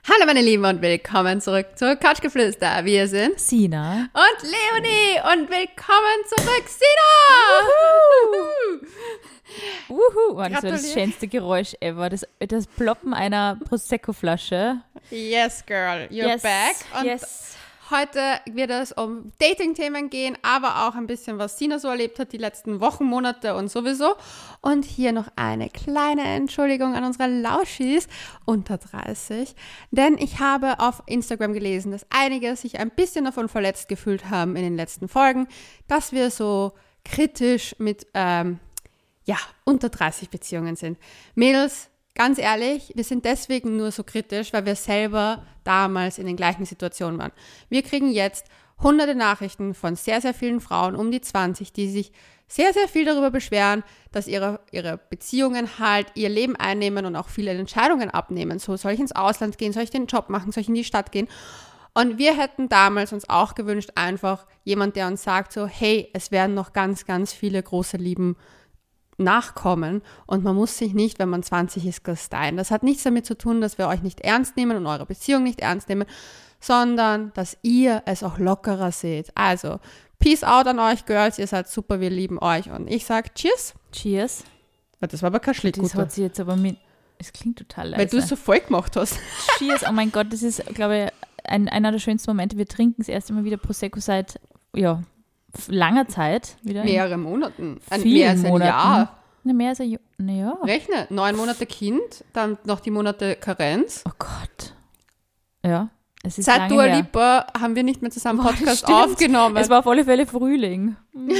Hallo meine Lieben und willkommen zurück zu Couchgeflüster. Wir sind Sina und Leonie und willkommen zurück, Sina! Wuhu! Oh, das war das schönste Geräusch ever. Das Ploppen einer Prosecco-Flasche. Yes, girl, you're back. Und heute wird es um Dating-Themen gehen, aber auch ein bisschen, was Sina so erlebt hat die letzten Wochen, Monate und sowieso. Und hier noch eine kleine Entschuldigung an unsere Lauschis unter 30. Denn ich habe auf Instagram gelesen, dass einige sich ein bisschen davon verletzt gefühlt haben in den letzten Folgen, dass wir so kritisch mit unter 30 Beziehungen sind. Mädels, ganz ehrlich, wir sind deswegen nur so kritisch, weil wir selber damals in den gleichen Situationen waren. Wir kriegen jetzt hunderte Nachrichten von sehr, sehr vielen Frauen um die 20, die sich sehr, sehr viel darüber beschweren, dass ihre Beziehungen halt ihr Leben einnehmen und auch viele Entscheidungen abnehmen. So, soll ich ins Ausland gehen, soll ich den Job machen, soll ich in die Stadt gehen? Und wir hätten damals uns auch gewünscht, einfach jemand, der uns sagt so, hey, es werden noch ganz, ganz viele große Lieben nachkommen und man muss sich nicht, wenn man 20 ist, kasteien. Das hat nichts damit zu tun, dass wir euch nicht ernst nehmen und eure Beziehung nicht ernst nehmen, sondern dass ihr es auch lockerer seht. Also, peace out an euch, Girls, ihr seid super, wir lieben euch und ich sag Cheers. Cheers. Das war aber kein Schlittguter. Das hat sie jetzt aber mit, es klingt total leise. Weil du es so voll gemacht hast. Cheers, oh mein Gott, das ist, glaube ich, einer der schönsten Momente. Wir trinken das erste Mal wieder Prosecco seit, langer Zeit wieder. Mehrere Monaten. Mehr als ein Jahr. Mehr als ein Jahr. Rechne, 9 Monate Kind, dann noch die Monate Karenz. Oh Gott. Ja, es ist seit Dua Lipa haben wir nicht mehr zusammen Podcast aufgenommen. Es war auf alle Fälle Frühling.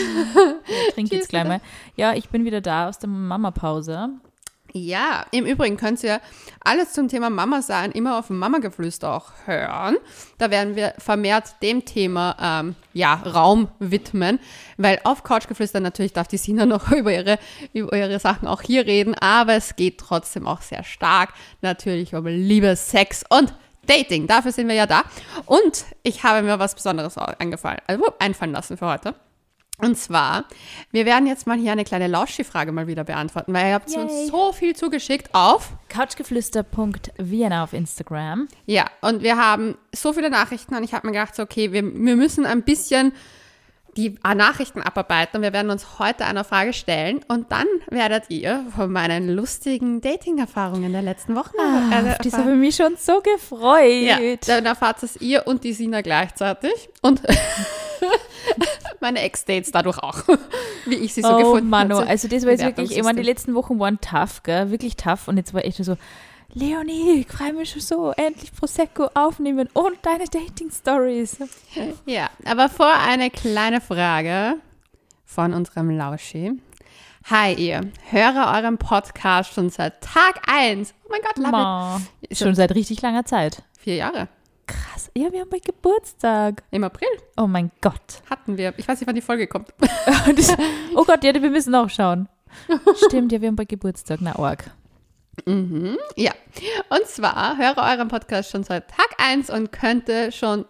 Ich trinke jetzt gleich mal. Ja, ich bin wieder da aus der Mama-Pause. Ja, im Übrigen könnt ihr alles zum Thema Mama sein immer auf dem Mama-Geflüster auch hören. Da werden wir vermehrt dem Thema Raum widmen, weil auf Couchgeflüster natürlich darf die Sina noch über ihre Sachen auch hier reden, aber es geht trotzdem auch sehr stark natürlich um Liebe, Sex und Dating. Dafür sind wir ja da. Und ich habe mir was Besonderes einfallen lassen für heute. Und zwar, wir werden jetzt mal hier eine kleine Lauschi-Frage mal wieder beantworten, weil ihr habt uns so viel zugeschickt auf couchgeflüster.vienna auf Instagram. Ja, und wir haben so viele Nachrichten und ich habe mir gedacht, so, okay, wir müssen ein bisschen die Nachrichten abarbeiten und wir werden uns heute einer Frage stellen und dann werdet ihr von meinen lustigen Dating-Erfahrungen der letzten Wochen auf das habe ich mich schon so gefreut. Ja, dann erfahrt es ihr und die Sina gleichzeitig und meine Ex-Dates dadurch auch, wie ich sie so gefunden habe. Oh Mann, also das war jetzt wirklich, ich meine, die letzten Wochen waren tough, gell? Wirklich tough und jetzt war echt so, Leonie, ich freue mich schon so, endlich Prosecco aufnehmen und deine Dating-Stories. Ja, aber vor eine kleine Frage von unserem Lauschi. Hi ihr, höre euren Podcast schon seit Tag 1. Oh mein Gott, love it. Schon seit richtig langer Zeit. 4 Jahre. Krass, ja, wir haben bald Geburtstag. Im April. Oh mein Gott. Hatten wir, ich weiß nicht, wann die Folge kommt. Oh Gott, ja, wir müssen auch schauen. Stimmt, ja, wir haben bald Geburtstag, na arg. Mhm, ja, und zwar höre euren Podcast schon seit Tag 1 und konnte schon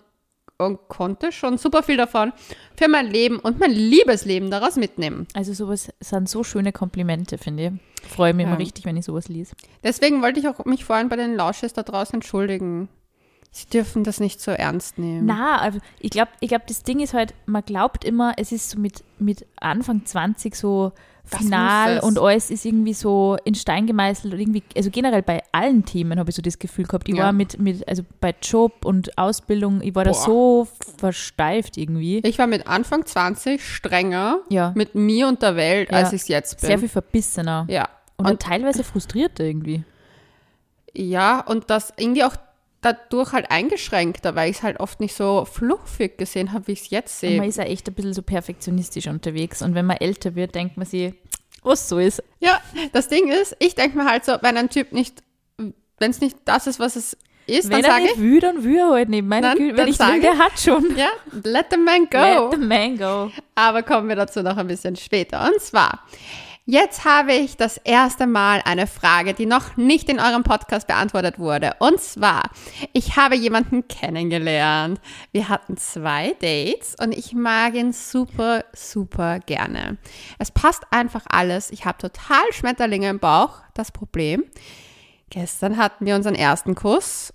super viel davon für mein Leben und mein Liebesleben daraus mitnehmen. Also sowas sind so schöne Komplimente, finde ich. Freue mich immer richtig, wenn ich sowas lese. Deswegen wollte ich auch mich vorhin bei den Lausches da draußen entschuldigen. Sie dürfen das nicht so ernst nehmen. Na, also ich glaube, das Ding ist halt, man glaubt immer, es ist so mit Anfang 20 so final und alles ist irgendwie so in Stein gemeißelt und irgendwie, also generell bei allen Themen habe ich so das Gefühl gehabt, ich war also bei Job und Ausbildung, ich war da so versteift irgendwie. Ich war mit Anfang 20 strenger mit mir und der Welt, als ich es jetzt bin. Sehr viel verbissener. Ja. Und teilweise frustrierter irgendwie. Ja, und das irgendwie auch dadurch halt eingeschränkter, weil ich es halt oft nicht so fluffig gesehen habe, wie ich es jetzt sehe. Man ist ja echt ein bisschen so perfektionistisch unterwegs und wenn man älter wird, denkt man sich, was so ist. Ja, das Ding ist, ich denke mir halt so, wenn ein Typ nicht, wenn es nicht das ist, was es ist, dann sage ich. Wenn er nicht will, dann will er halt nicht. Meine Güte, wenn ich will, der hat schon. Ja, let the man go. Let the man go. Aber kommen wir dazu noch ein bisschen später. Und zwar, jetzt habe ich das erste Mal eine Frage, die noch nicht in eurem Podcast beantwortet wurde. Und zwar, ich habe jemanden kennengelernt. Wir hatten 2 Dates und ich mag ihn super, super gerne. Es passt einfach alles. Ich habe total Schmetterlinge im Bauch. Das Problem, gestern hatten wir unseren ersten Kuss und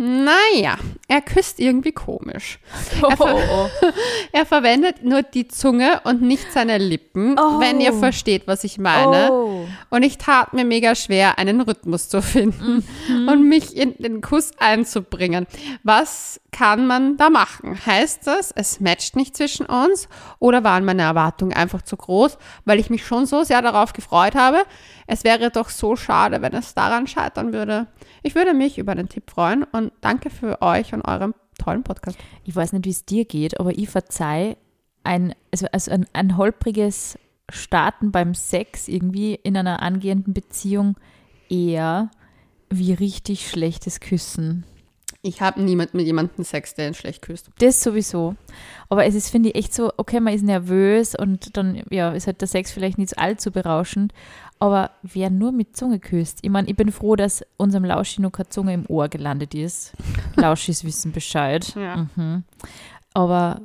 Naja, er küsst irgendwie komisch. Er verwendet nur die Zunge und nicht seine Lippen, wenn ihr versteht, was ich meine. Und ich tat mir mega schwer, einen Rhythmus zu finden und mich in den Kuss einzubringen. Was kann man da machen? Heißt das, es matcht nicht zwischen uns oder waren meine Erwartungen einfach zu groß, weil ich mich schon so sehr darauf gefreut habe? Es wäre doch so schade, wenn es daran scheitern würde. Ich würde mich über einen Tipp freuen und danke für euch und eurem tollen Podcast. Ich weiß nicht, wie es dir geht, aber ich verzeihe ein holpriges Starten beim Sex irgendwie in einer angehenden Beziehung eher wie richtig schlechtes Küssen. Ich habe niemand mit jemandem Sex, der ihn schlecht küsst. Das sowieso. Aber es ist, finde ich, echt so, okay, man ist nervös und dann ja, ist halt der Sex vielleicht nicht allzu berauschend. Aber wer nur mit Zunge küsst, ich meine, ich bin froh, dass unserem Lauschi noch keine Zunge im Ohr gelandet ist. Lauschis wissen Bescheid. Ja. Aber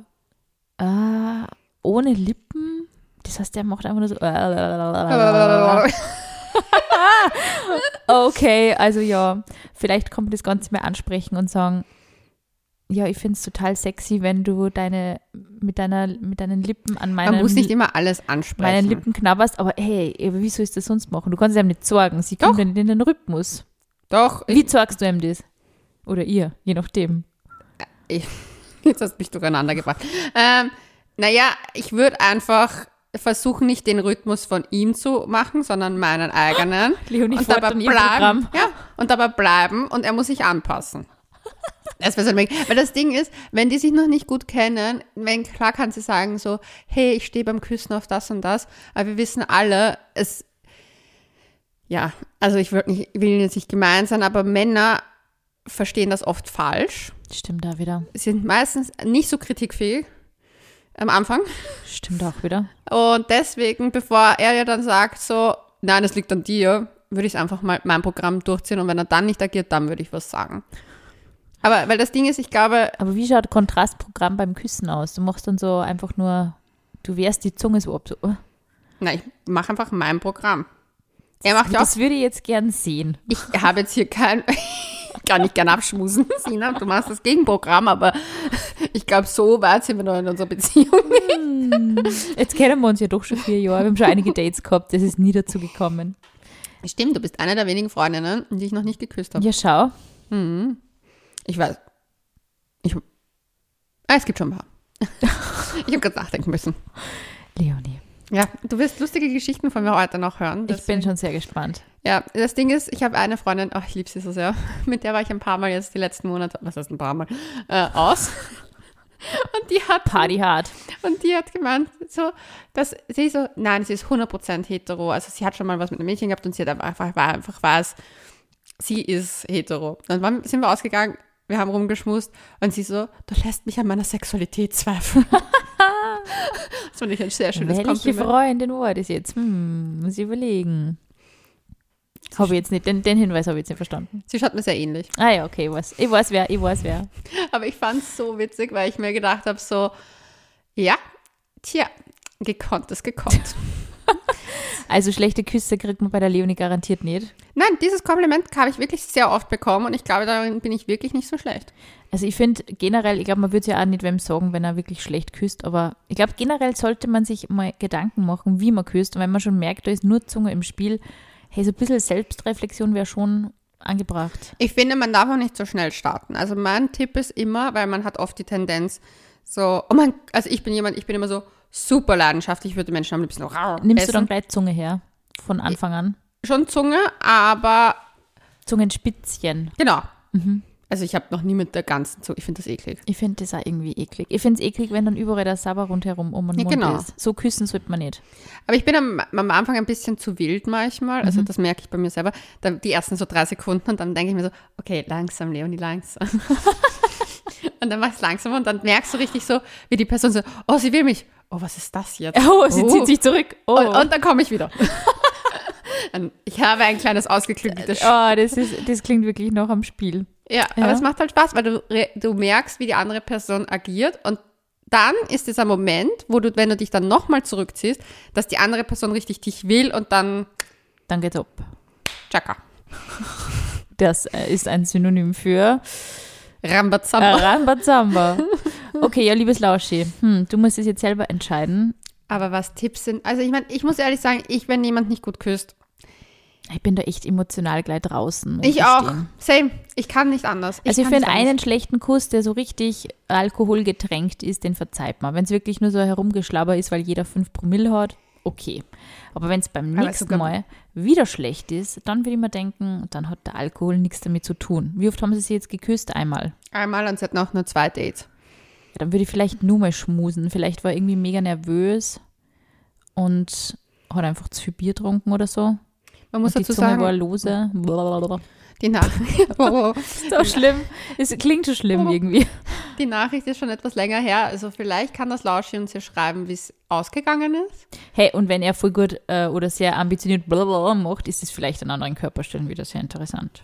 ohne Lippen, das heißt, der macht einfach nur so. Okay, also ja, vielleicht kann man das Ganze mehr ansprechen und sagen, ja, ich finde es total sexy, wenn du mit deinen Lippen an meinen... Man muss nicht immer alles ansprechen. Meinen Lippen knabberst, aber hey, wie soll ich das sonst machen? Du kannst es ihm nicht sorgen, sie kommt dann in den Rhythmus. Doch. Wie sorgst du ihm das? Oder ihr, je nachdem. Jetzt hast du mich durcheinander gebracht. Naja, ich würde einfach versuchen, nicht den Rhythmus von ihm zu machen, sondern meinen eigenen. Leonie und dabei bleiben. Ja, und dabei bleiben und er muss sich anpassen. Weil das Ding ist, wenn die sich noch nicht gut kennen, klar kann sie sagen so, hey, ich stehe beim Küssen auf das und das, aber wir wissen alle, also ich will jetzt nicht gemein sein, aber Männer verstehen das oft falsch. Stimmt da wieder. Sind meistens nicht so kritikfähig am Anfang. Stimmt auch wieder. Und deswegen, bevor er ja dann sagt so, nein, es liegt an dir, würde ich einfach mal mein Programm durchziehen und wenn er dann nicht agiert, dann würde ich was sagen. Aber weil das Ding ist, ich glaube... Aber wie schaut Kontrastprogramm beim Küssen aus? Du machst dann so einfach nur, du wehrst die Zunge so ab. So. Nein, ich mache einfach mein Programm. Das würde ich jetzt gern sehen. Ich habe jetzt hier kann ich gern abschmusen, Sina, du machst das Gegenprogramm, aber ich glaube, so weit sind wir noch in unserer Beziehung. Jetzt kennen wir uns ja doch schon 4 Jahre, wir haben schon einige Dates gehabt, das ist nie dazu gekommen. Stimmt, du bist eine der wenigen Freundinnen, die ich noch nicht geküsst habe. Ja, schau. Ich weiß. Es gibt schon ein paar. Ich habe gerade nachdenken müssen. Leonie. Ja, du wirst lustige Geschichten von mir heute noch hören. Ich bin schon sehr gespannt. Ja, das Ding ist, ich habe eine Freundin, ich liebe sie so sehr, mit der war ich ein paar Mal jetzt die letzten Monate, was heißt ein paar Mal, aus. Und die hat... Party hard. Und die hat gemeint, so, dass sie so, nein, sie ist 100% hetero. Also sie hat schon mal was mit einem Mädchen gehabt und sie hat einfach weiß, sie ist hetero. Dann sind wir ausgegangen, wir haben rumgeschmust und sie so, du lässt mich an meiner Sexualität zweifeln. Das fand ich ein sehr schönes Kompliment. Welche Freundin war das jetzt? Muss ich überlegen. Habe ich jetzt nicht, den Hinweis habe ich jetzt nicht verstanden. Sie schaut mir sehr ähnlich. Ah ja, okay, ich weiß wer. Aber ich fand es so witzig, weil ich mir gedacht habe, so, ja, gekonnt ist gekonnt. Also schlechte Küsse kriegt man bei der Leonie garantiert nicht. Nein, dieses Kompliment habe ich wirklich sehr oft bekommen und ich glaube, darin bin ich wirklich nicht so schlecht. Also ich finde generell, ich glaube, man würde es ja auch nicht wem sagen, wenn er wirklich schlecht küsst, aber ich glaube, generell sollte man sich mal Gedanken machen, wie man küsst und wenn man schon merkt, da ist nur Zunge im Spiel, hey, so ein bisschen Selbstreflexion wäre schon angebracht. Ich finde, man darf auch nicht so schnell starten. Also mein Tipp ist immer, weil man hat oft die Tendenz so, ich bin immer so super leidenschaftlich, ich würde Menschen am liebsten noch Nimmst essen. Du dann gleich Zunge her, von Anfang an? Schon Zunge, aber... Zungenspitzchen. Genau. Also ich habe noch nie mit der ganzen Zunge, ich finde das eklig. Ich finde das auch irgendwie eklig. Ich finde es eklig, wenn dann überall der Sabber rundherum um den Mund ist. So küssen sollte man nicht. Aber ich bin am Anfang ein bisschen zu wild manchmal, also das merke ich bei mir selber. Dann die ersten so 3 Sekunden und dann denke ich mir so, okay, langsam, Leonie, langsam. Und dann mach ich es langsam und dann merkst du richtig so, wie die Person so, oh, sie will mich. Oh, was ist das jetzt? Oh, sie zieht sich zurück. Oh. Und dann komme ich wieder. Ich habe ein kleines ausgeklügeltes Spiel. Das klingt wirklich noch am Spiel. Ja, aber es macht halt Spaß, weil du merkst, wie die andere Person agiert und dann ist es ein Moment, wo du, wenn du dich dann nochmal zurückziehst, dass die andere Person richtig dich will und dann geht's ab. Tschakka. Das ist ein Synonym für Rambazamba. Rambazamba. Okay, ja, liebes Lauschi, du musst es jetzt selber entscheiden. Aber was Tipps sind, also ich meine, ich muss ehrlich sagen, wenn jemand nicht gut küsst. Ich bin da echt emotional gleich draußen. Ich auch. Same. Ich kann nicht anders. Also ich finde einen schlechten Kuss, der so richtig alkoholgetränkt ist, den verzeiht man. Wenn es wirklich nur so herumgeschlabber ist, weil jeder 5 Promille hat, okay. Aber wenn es beim nächsten Mal wieder schlecht ist, dann würde ich mir denken, dann hat der Alkohol nichts damit zu tun. Wie oft haben sie sich jetzt geküsst? Einmal. Und sie hatten auch nur 2 Dates. Ja, dann würde ich vielleicht nur mal schmusen. Vielleicht war er irgendwie mega nervös und hat einfach zu viel Bier getrunken oder so. Man muss dazu sagen, war lose. Die Nachricht. Ist doch schlimm. Es klingt schon schlimm irgendwie. Die Nachricht ist schon etwas länger her. Also vielleicht kann das Lauschi uns hier schreiben, wie es ausgegangen ist. Hey, und wenn er voll gut oder sehr ambitioniert macht, ist es vielleicht an anderen Körperstellen wieder sehr interessant.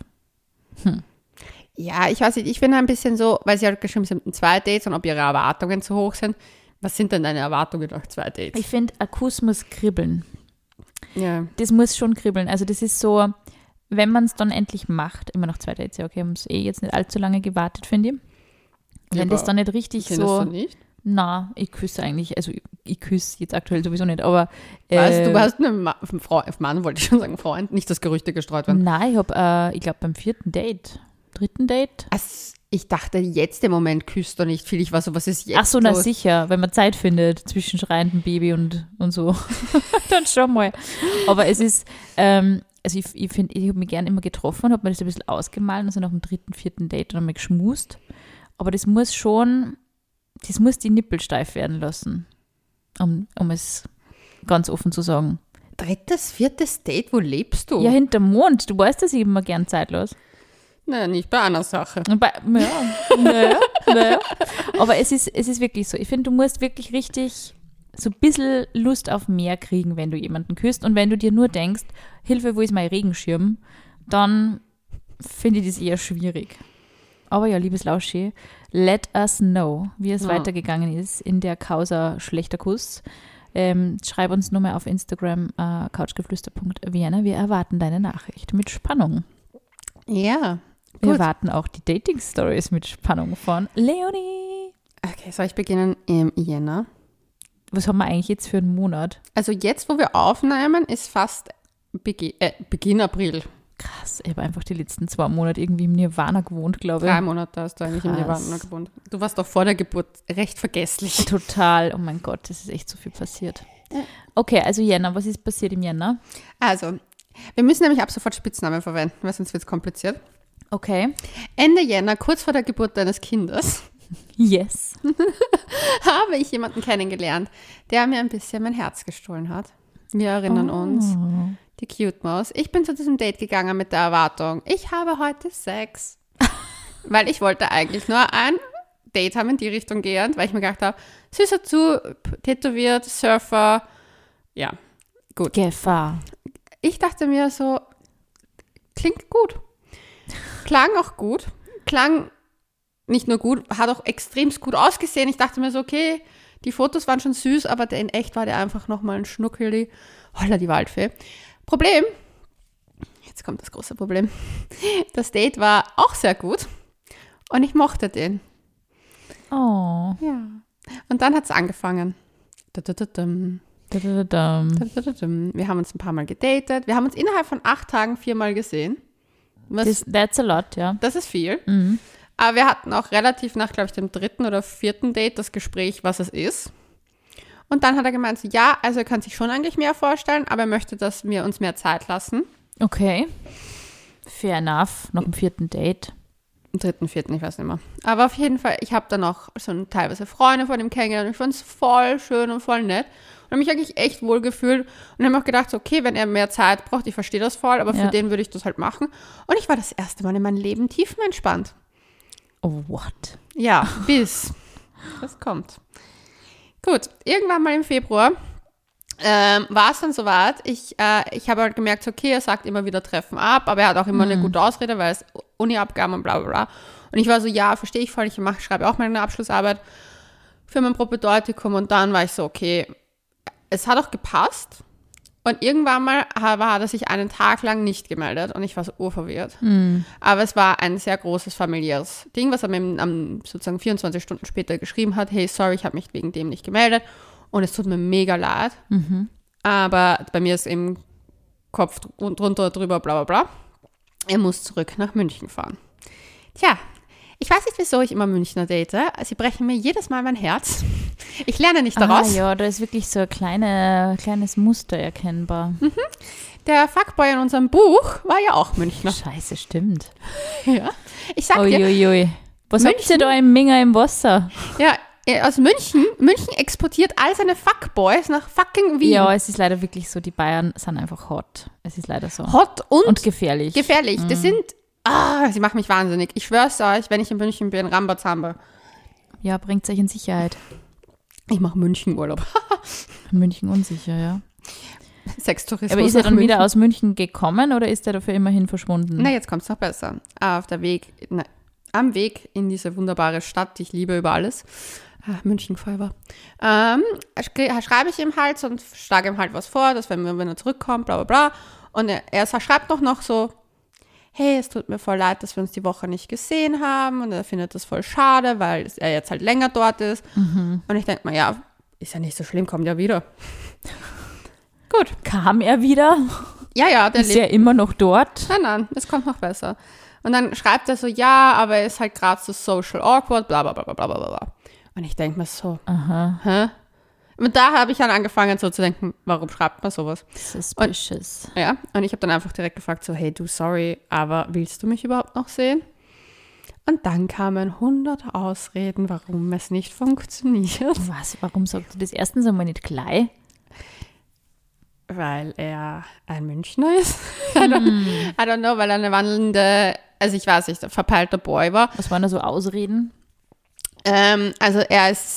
Ja, ich weiß nicht. Ich finde ein bisschen so, weil sie halt geschrieben sind, 2 Dates und ob ihre Erwartungen zu hoch sind. Was sind denn deine Erwartungen nach 2 Dates? Ich finde, ein Kuss muss kribbeln. Ja. Das muss schon kribbeln. Also das ist so, wenn man es dann endlich macht, immer noch 2 Dates, ja okay, haben es jetzt nicht allzu lange gewartet, finde ich. Wenn das dann nicht richtig so... Du nicht? Na, ich küsse eigentlich, also ich küsse jetzt aktuell sowieso nicht, aber... du hast einen Mann, wollte ich schon sagen, Freund, nicht, dass Gerüchte gestreut werden. Nein, ich habe, ich glaube beim 4. Date, 3. Date. Also, ich dachte, jetzt im Moment küsst du nicht viel. Ich war so, was ist jetzt? Ach so, na sicher, wenn man Zeit findet zwischen schreiendem Baby und so, dann schon mal. Aber es ist, also ich finde, ich habe mich gerne immer getroffen und habe mir das ein bisschen ausgemalt, also nach dem 3., 4. Date und einmal geschmust. Aber das muss die Nippel steif werden lassen, um es ganz offen zu sagen. 3., 4. Date, wo lebst du? Ja, hinterm Mond. Du weißt, dass ich immer gern Zeit lasse. Naja, nicht bei einer Sache. Naja. Aber es ist wirklich so. Ich finde, du musst wirklich richtig so ein bisschen Lust auf mehr kriegen, wenn du jemanden küsst. Und wenn du dir nur denkst, Hilfe, wo ist mein Regenschirm, dann finde ich das eher schwierig. Aber ja, liebes Lauschi, let us know, wie es weitergegangen ist in der Causa schlechter Kuss. Schreib uns nur mal auf Instagram couchgeflüster.vienna. Wir erwarten deine Nachricht mit Spannung. Ja. Wir erwarten auch die Dating-Stories mit Spannung von Leonie. Okay, soll ich beginnen im Jänner? Was haben wir eigentlich jetzt für einen Monat? Also jetzt, wo wir aufnehmen, ist fast Beginn April. Krass, ich habe einfach die letzten 2 Monate irgendwie im Nirvana gewohnt, glaube ich. 3 Monate hast du eigentlich im Nirvana gewohnt. Du warst doch vor der Geburt recht vergesslich. Total, oh mein Gott, das ist echt so viel passiert. Okay, also Jänner, was ist passiert im Jänner? Also, wir müssen nämlich ab sofort Spitznamen verwenden, weil sonst wird es kompliziert. Okay. Ende Jänner, kurz vor der Geburt deines Kindes, yes, habe ich jemanden kennengelernt, der mir ein bisschen mein Herz gestohlen hat. Wir erinnern uns, die Cute Maus. Ich bin zu diesem Date gegangen mit der Erwartung, ich habe heute Sex. Weil ich wollte eigentlich nur ein Date haben in die Richtung gehend, weil ich mir gedacht habe, süßer zu, tätowiert, Surfer, ja, gut. Gefahr. Ich dachte mir so, klingt gut. Klang auch gut. Klang nicht nur gut, hat auch extremst gut ausgesehen. Ich dachte mir so, okay, die Fotos waren schon süß, aber in echt war der einfach nochmal ein Schnuckeli. Holla, die Waldfee. Problem, jetzt kommt das große Problem. Das Date war auch sehr gut und ich mochte den. Oh. Ja. Und dann hat es angefangen. Wir haben uns ein paar Mal gedatet. Wir haben uns innerhalb von 8 Tagen 4 Mal gesehen. That's a lot, ja. Das ist viel. Mhm. Aber wir hatten auch relativ nach, glaube ich, dem 3. oder 4. Date das Gespräch, was es ist. Und dann hat er gemeint, so, ja, also er kann sich schon eigentlich mehr vorstellen, aber er möchte, dass wir uns mehr Zeit lassen. Okay. Fair enough. Noch im 4. Date. Im 3., 4., ich weiß nicht mehr. Aber auf jeden Fall, ich habe dann auch so teilweise Freunde von ihm kennengelernt. Ich fand es voll schön und voll nett. Und habe mich eigentlich echt wohl gefühlt. Und habe auch gedacht, so, okay, wenn er mehr Zeit braucht, ich verstehe das voll, aber für den würde ich das halt machen. Und ich war das erste Mal in meinem Leben tiefenentspannt. Oh, what? Ja, bis. Das kommt. Gut, irgendwann mal im Februar war es dann soweit. Ich habe halt gemerkt, okay, er sagt immer wieder Treffen ab, aber er hat auch immer eine gute Ausrede, weil es Uni-Abgaben und bla bla bla. Und ich war so, ja, verstehe ich voll, ich schreibe auch meine Abschlussarbeit für mein Propedeutikum und dann war ich so, okay, es hat auch gepasst, Und irgendwann mal hat er sich einen Tag lang nicht gemeldet und ich war so urverwirrt. Aber es war ein sehr großes familiäres Ding, was er mir sozusagen 24 Stunden später geschrieben hat. Hey, sorry, ich habe mich wegen dem nicht gemeldet und es tut mir mega leid. Aber bei mir ist eben Kopf drunter, drüber, bla bla bla. Er muss zurück nach München fahren. Tja, ich weiß nicht, wieso ich immer Münchner date. Sie brechen mir jedes Mal mein Herz. Ich lerne nicht daraus. Ja, da ist wirklich so ein kleines Muster erkennbar. Der Fuckboy in unserem Buch war ja auch Münchner. Scheiße, stimmt. Ja. Ich sag dir. Was habt ihr da im Minger im Wasser? Ja, aus München. München exportiert all seine Fuckboys nach fucking Wien. Ja, es ist leider wirklich so, die Bayern sind einfach hot. Es ist leider so. Hot und gefährlich. Gefährlich. Das sind, sie machen mich wahnsinnig. Ich schwör's euch, wenn ich in München bin, Rambazamba. Ja, bringt euch in Sicherheit. Ich mache München-Urlaub. München unsicher, ja. Sextourismus. Aber ist er dann wieder aus München gekommen oder ist er dafür immerhin verschwunden? Na, jetzt kommt's noch besser. Am Weg in diese wunderbare Stadt, die ich liebe über alles. München Forever. Schreibe ich ihm halt und schlage ihm halt was vor, dass wenn er zurückkommt, bla bla bla. Und er schreibt noch so, hey, es tut mir voll leid, dass wir uns die Woche nicht gesehen haben. Und er findet das voll schade, weil er jetzt halt länger dort ist. Und ich denke mal, ja, ist ja nicht so schlimm, kommt ja wieder. Gut. Kam er wieder? Ja, der ist ja immer noch dort. Nein, es kommt noch besser. Und dann schreibt er so, ja, aber er ist halt gerade so social awkward, bla bla bla bla bla bla. Und ich denke mir so, hä? Und da habe ich dann angefangen so zu denken, warum schreibt man sowas? Suspicious. Und ich habe dann einfach direkt gefragt so, hey du, sorry, aber willst du mich überhaupt noch sehen? Und dann kamen 100 Ausreden, warum es nicht funktioniert. Was? Warum sagt du das erstens einmal nicht gleich? Weil er ein Münchner ist. I don't know, weil er eine wandelnde, also ich weiß nicht, ein verpeilter Boy war. Was waren da so Ausreden? Er ist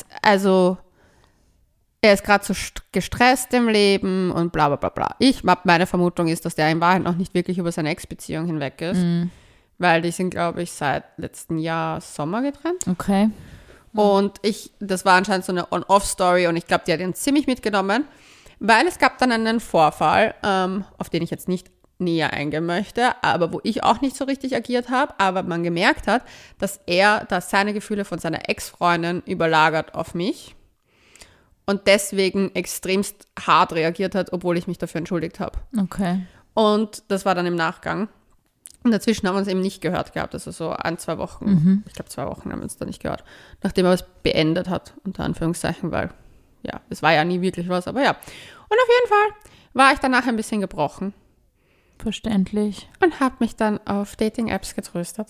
gerade so gestresst im Leben und bla bla bla bla. Meine Vermutung ist, dass der in Wahrheit noch nicht wirklich über seine Ex-Beziehung hinweg ist. Weil die sind, glaube ich, seit letztem Jahr Sommer getrennt. Okay. Und das war anscheinend so eine On-Off-Story und ich glaube, die hat ihn ziemlich mitgenommen, weil es gab dann einen Vorfall, auf den ich jetzt nicht näher eingehen möchte, aber wo ich auch nicht so richtig agiert habe, aber man gemerkt hat, dass seine Gefühle von seiner Ex-Freundin überlagert auf mich und deswegen extremst hart reagiert hat, obwohl ich mich dafür entschuldigt habe. Okay. Und das war dann im Nachgang. Und dazwischen haben wir uns eben nicht gehört gehabt, also so 1-2 Wochen, ich glaube 2 Wochen haben wir uns da nicht gehört, nachdem er es beendet hat, unter Anführungszeichen, weil ja, es war ja nie wirklich was, aber ja. Und auf jeden Fall war ich danach ein bisschen gebrochen. Verständlich. Und habe mich dann auf Dating-Apps getröstet.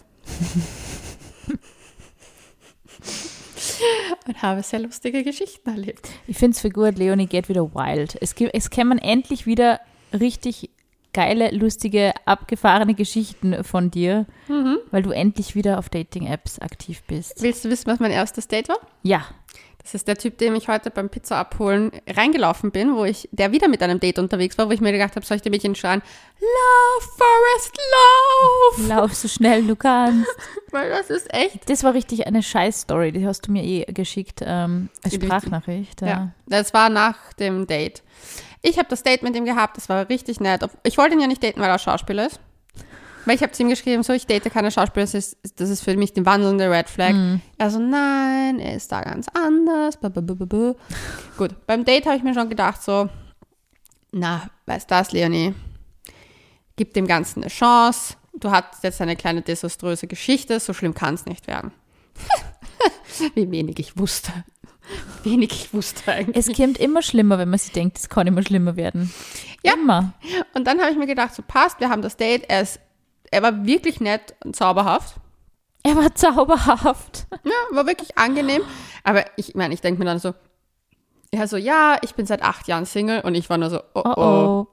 Und habe sehr lustige Geschichten erlebt. Ich finde es für gut, Leonie geht wieder wild. Es kämen endlich wieder richtig geile, lustige, abgefahrene Geschichten von dir, weil du endlich wieder auf Dating-Apps aktiv bist. Willst du wissen, was mein erstes Date war? Ja. Das ist der Typ, dem ich heute beim Pizza abholen reingelaufen bin, der wieder mit einem Date unterwegs war, wo ich mir gedacht habe, soll ich dem Mädchen schreien, Lauf, Forrest, lauf! Lauf so schnell du kannst. Weil das ist echt. Das war richtig eine Scheiß-Story, die hast du mir geschickt als Sprachnachricht. Ja, das war nach dem Date. Ich habe das Date mit ihm gehabt, das war richtig nett. Ich wollte ihn ja nicht daten, weil er Schauspieler ist. Weil ich habe zu ihm geschrieben, so, ich date keine Schauspieler, das ist für mich die wandelnde Red Flag. Er so, nein, er ist da ganz anders. Gut, beim Date habe ich mir schon gedacht, so, na, weißt du das, Leonie? Gib dem Ganzen eine Chance. Du hast jetzt eine kleine desaströse Geschichte, so schlimm kann es nicht werden. Wie wenig ich wusste. Eigentlich. Es kommt immer schlimmer, wenn man sich denkt, es kann immer schlimmer werden. Ja. Immer. Und dann habe ich mir gedacht, so passt, wir haben das Date, er war wirklich nett und zauberhaft. Er war zauberhaft. Ja, war wirklich angenehm. Aber ich denke mir dann so, ja, ich bin seit 8 Jahren Single und ich war nur so, oh.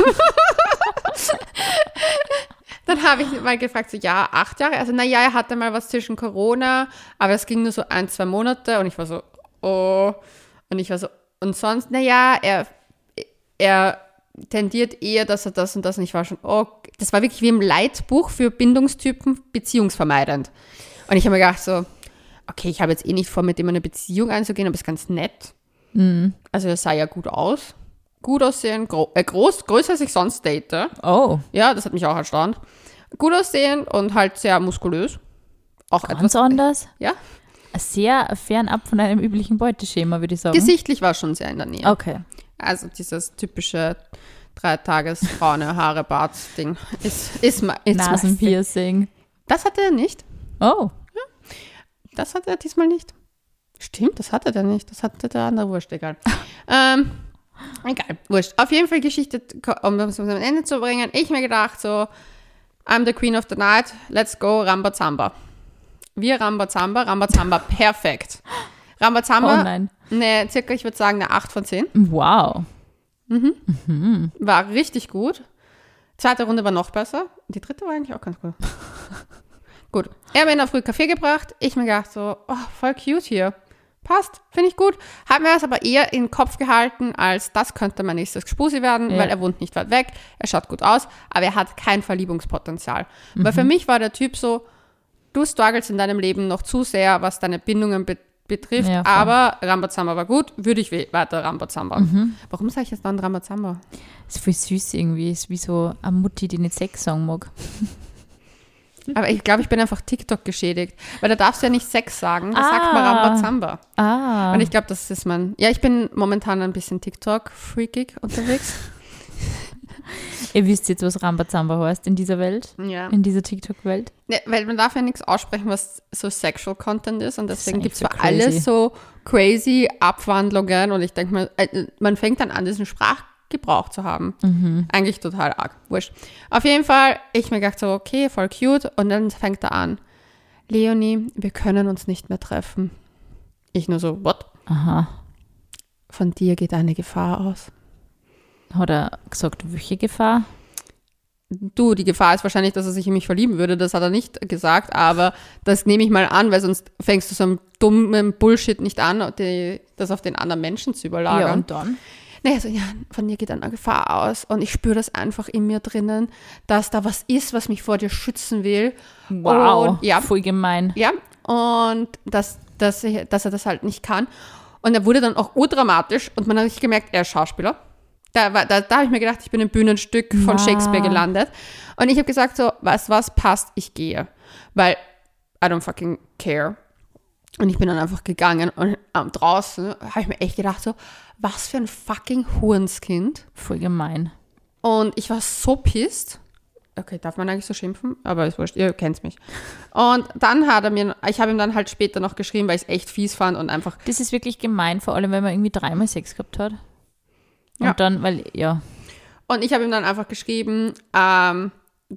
Dann habe ich mal gefragt, so, ja, 8 Jahre? Also, naja, er hatte mal was zwischen Corona, aber es ging nur so 1-2 Monate und ich war so, oh. Und ich war so, und sonst, naja, er tendiert eher, dass er das und das, und ich war schon, oh, das war wirklich wie im Leitbuch für Bindungstypen beziehungsvermeidend. Und ich habe mir gedacht so, okay, ich habe jetzt nicht vor, mit dem eine Beziehung einzugehen, aber ist ganz nett. Also er sah ja gut aus. gut aussehen, größer als ich sonst date. Oh. Ja, das hat mich auch erstaunt. Gut aussehen und halt sehr muskulös. Auch ganz etwas anders? Ja. Sehr fernab von einem üblichen Beuteschema, würde ich sagen. Gesichtlich war schon sehr in der Nähe. Okay. Also dieses typische 3-Tages braune Haare, Bart-Ding ist Nasenpiercing. Das hatte er nicht. Oh. Ja, das hatte er diesmal nicht. Stimmt, das hatte der nicht. Das hatte der andere, wurscht, egal. Egal, wurscht. Auf jeden Fall Geschichte, um es am Ende zu bringen. Ich mir gedacht so, I'm the queen of the night, let's go Rambazamba. Wir Rambazamba, perfekt. Rambazamba, oh nein. Circa, ich würde sagen, eine 8 von 10. Wow. War richtig gut. Zweite Runde war noch besser. Die dritte war eigentlich auch ganz gut. Gut. Er hat mir in der Früh Kaffee gebracht. Ich mir gedacht so, oh, voll cute hier. Passt, finde ich gut. Hat mir das aber eher in den Kopf gehalten, als das könnte mein nächstes Gspusi werden, weil er wohnt nicht weit weg, er schaut gut aus, aber er hat kein Verliebungspotenzial. Weil für mich war der Typ so, du struggles in deinem Leben noch zu sehr, was deine Bindungen betrifft, aber Rambazamba war gut, würde ich weiter Rambazamba. Warum sage ich jetzt dann Rambazamba? Ist voll süß irgendwie, ist wie so eine Mutti, die nicht Sex sagen mag. Aber ich glaube, ich bin einfach TikTok geschädigt, weil da darfst du ja nicht Sex sagen, da sagt man Rambazamba. Und ich glaube, das ist ich bin momentan ein bisschen TikTok-freakig unterwegs. Ihr wisst jetzt, was Rambazamba heißt in dieser Welt, in dieser TikTok-Welt. Ja, weil man darf ja nichts aussprechen, was so Sexual Content ist und deswegen gibt es für alles so crazy Abwandlungen und ich denke mal, man fängt dann an, diesen Sprachgebrauch zu haben. Eigentlich total arg, wurscht. Auf jeden Fall, ich mir gedacht so, okay, voll cute und dann fängt er an, Leonie, wir können uns nicht mehr treffen. Ich nur so, what? Aha. Von dir geht eine Gefahr aus. Hat er gesagt, welche Gefahr? Du, die Gefahr ist wahrscheinlich, dass er sich in mich verlieben würde. Das hat er nicht gesagt, aber das nehme ich mal an, weil sonst fängst du so einen dummen Bullshit nicht an, das auf den anderen Menschen zu überlagern. Ja, und dann? Naja, so, ja, von dir geht eine Gefahr aus und ich spüre das einfach in mir drinnen, dass da was ist, was mich vor dir schützen will. Wow, und, voll gemein. Ja, und dass er das halt nicht kann. Und er wurde dann auch urdramatisch und man hat sich gemerkt, er ist Schauspieler. Da habe ich mir gedacht, ich bin ein Bühnenstück von Shakespeare gelandet. Und ich habe gesagt so, weißt was, passt, ich gehe. Weil I don't fucking care. Und ich bin dann einfach gegangen und draußen habe ich mir echt gedacht so, was für ein fucking Hurenskind. Voll gemein. Und ich war so pissed. Okay, darf man eigentlich so schimpfen? Aber ist wurscht, ihr kennt mich. Und dann ich habe ihm dann halt später noch geschrieben, weil ich es echt fies fand und einfach. Das ist wirklich gemein, vor allem, wenn man irgendwie 3-mal Sex gehabt hat. Und dann, Und ich habe ihm dann einfach geschrieben, ich habe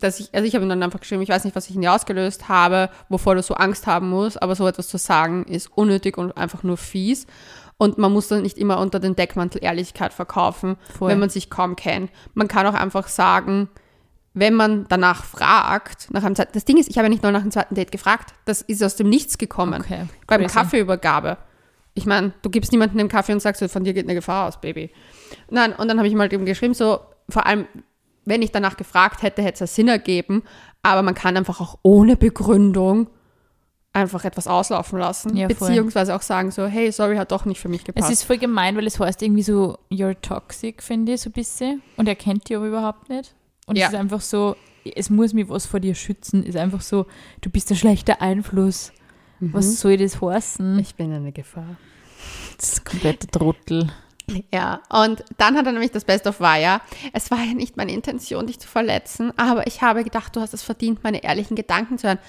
ihm dann einfach geschrieben, ich weiß nicht, was ich in dir ausgelöst habe, wovor du so Angst haben musst, aber so etwas zu sagen ist unnötig und einfach nur fies. Und man muss dann nicht immer unter den Deckmantel Ehrlichkeit verkaufen, wenn man sich kaum kennt. Man kann auch einfach sagen, wenn man danach fragt, das Ding ist, ich habe ja nicht nur nach dem zweiten Date gefragt, das ist aus dem Nichts gekommen. Okay. Beim Kaffeeübergabe. Ich meine, du gibst niemandem den Kaffee und sagst, von dir geht eine Gefahr aus, Baby. Nein, und dann habe ich ihm halt eben geschrieben, so, vor allem, wenn ich danach gefragt hätte, hätte es Sinn ergeben, aber man kann einfach auch ohne Begründung einfach etwas auslaufen lassen, beziehungsweise auch sagen so, hey, sorry, hat doch nicht für mich gepasst. Es ist voll gemein, weil es heißt irgendwie so, you're toxic, finde ich, so ein bisschen. Und er kennt dich aber überhaupt nicht. Und es ist einfach so, es muss mich was vor dir schützen, ist einfach so, du bist ein schlechter Einfluss. Was soll das heißen? Ich bin eine Gefahr. Das ist komplette Trottel. Ja, und dann hat er nämlich das Best of war ja, es war ja nicht meine Intention, dich zu verletzen, aber ich habe gedacht, du hast es verdient, meine ehrlichen Gedanken zu hören.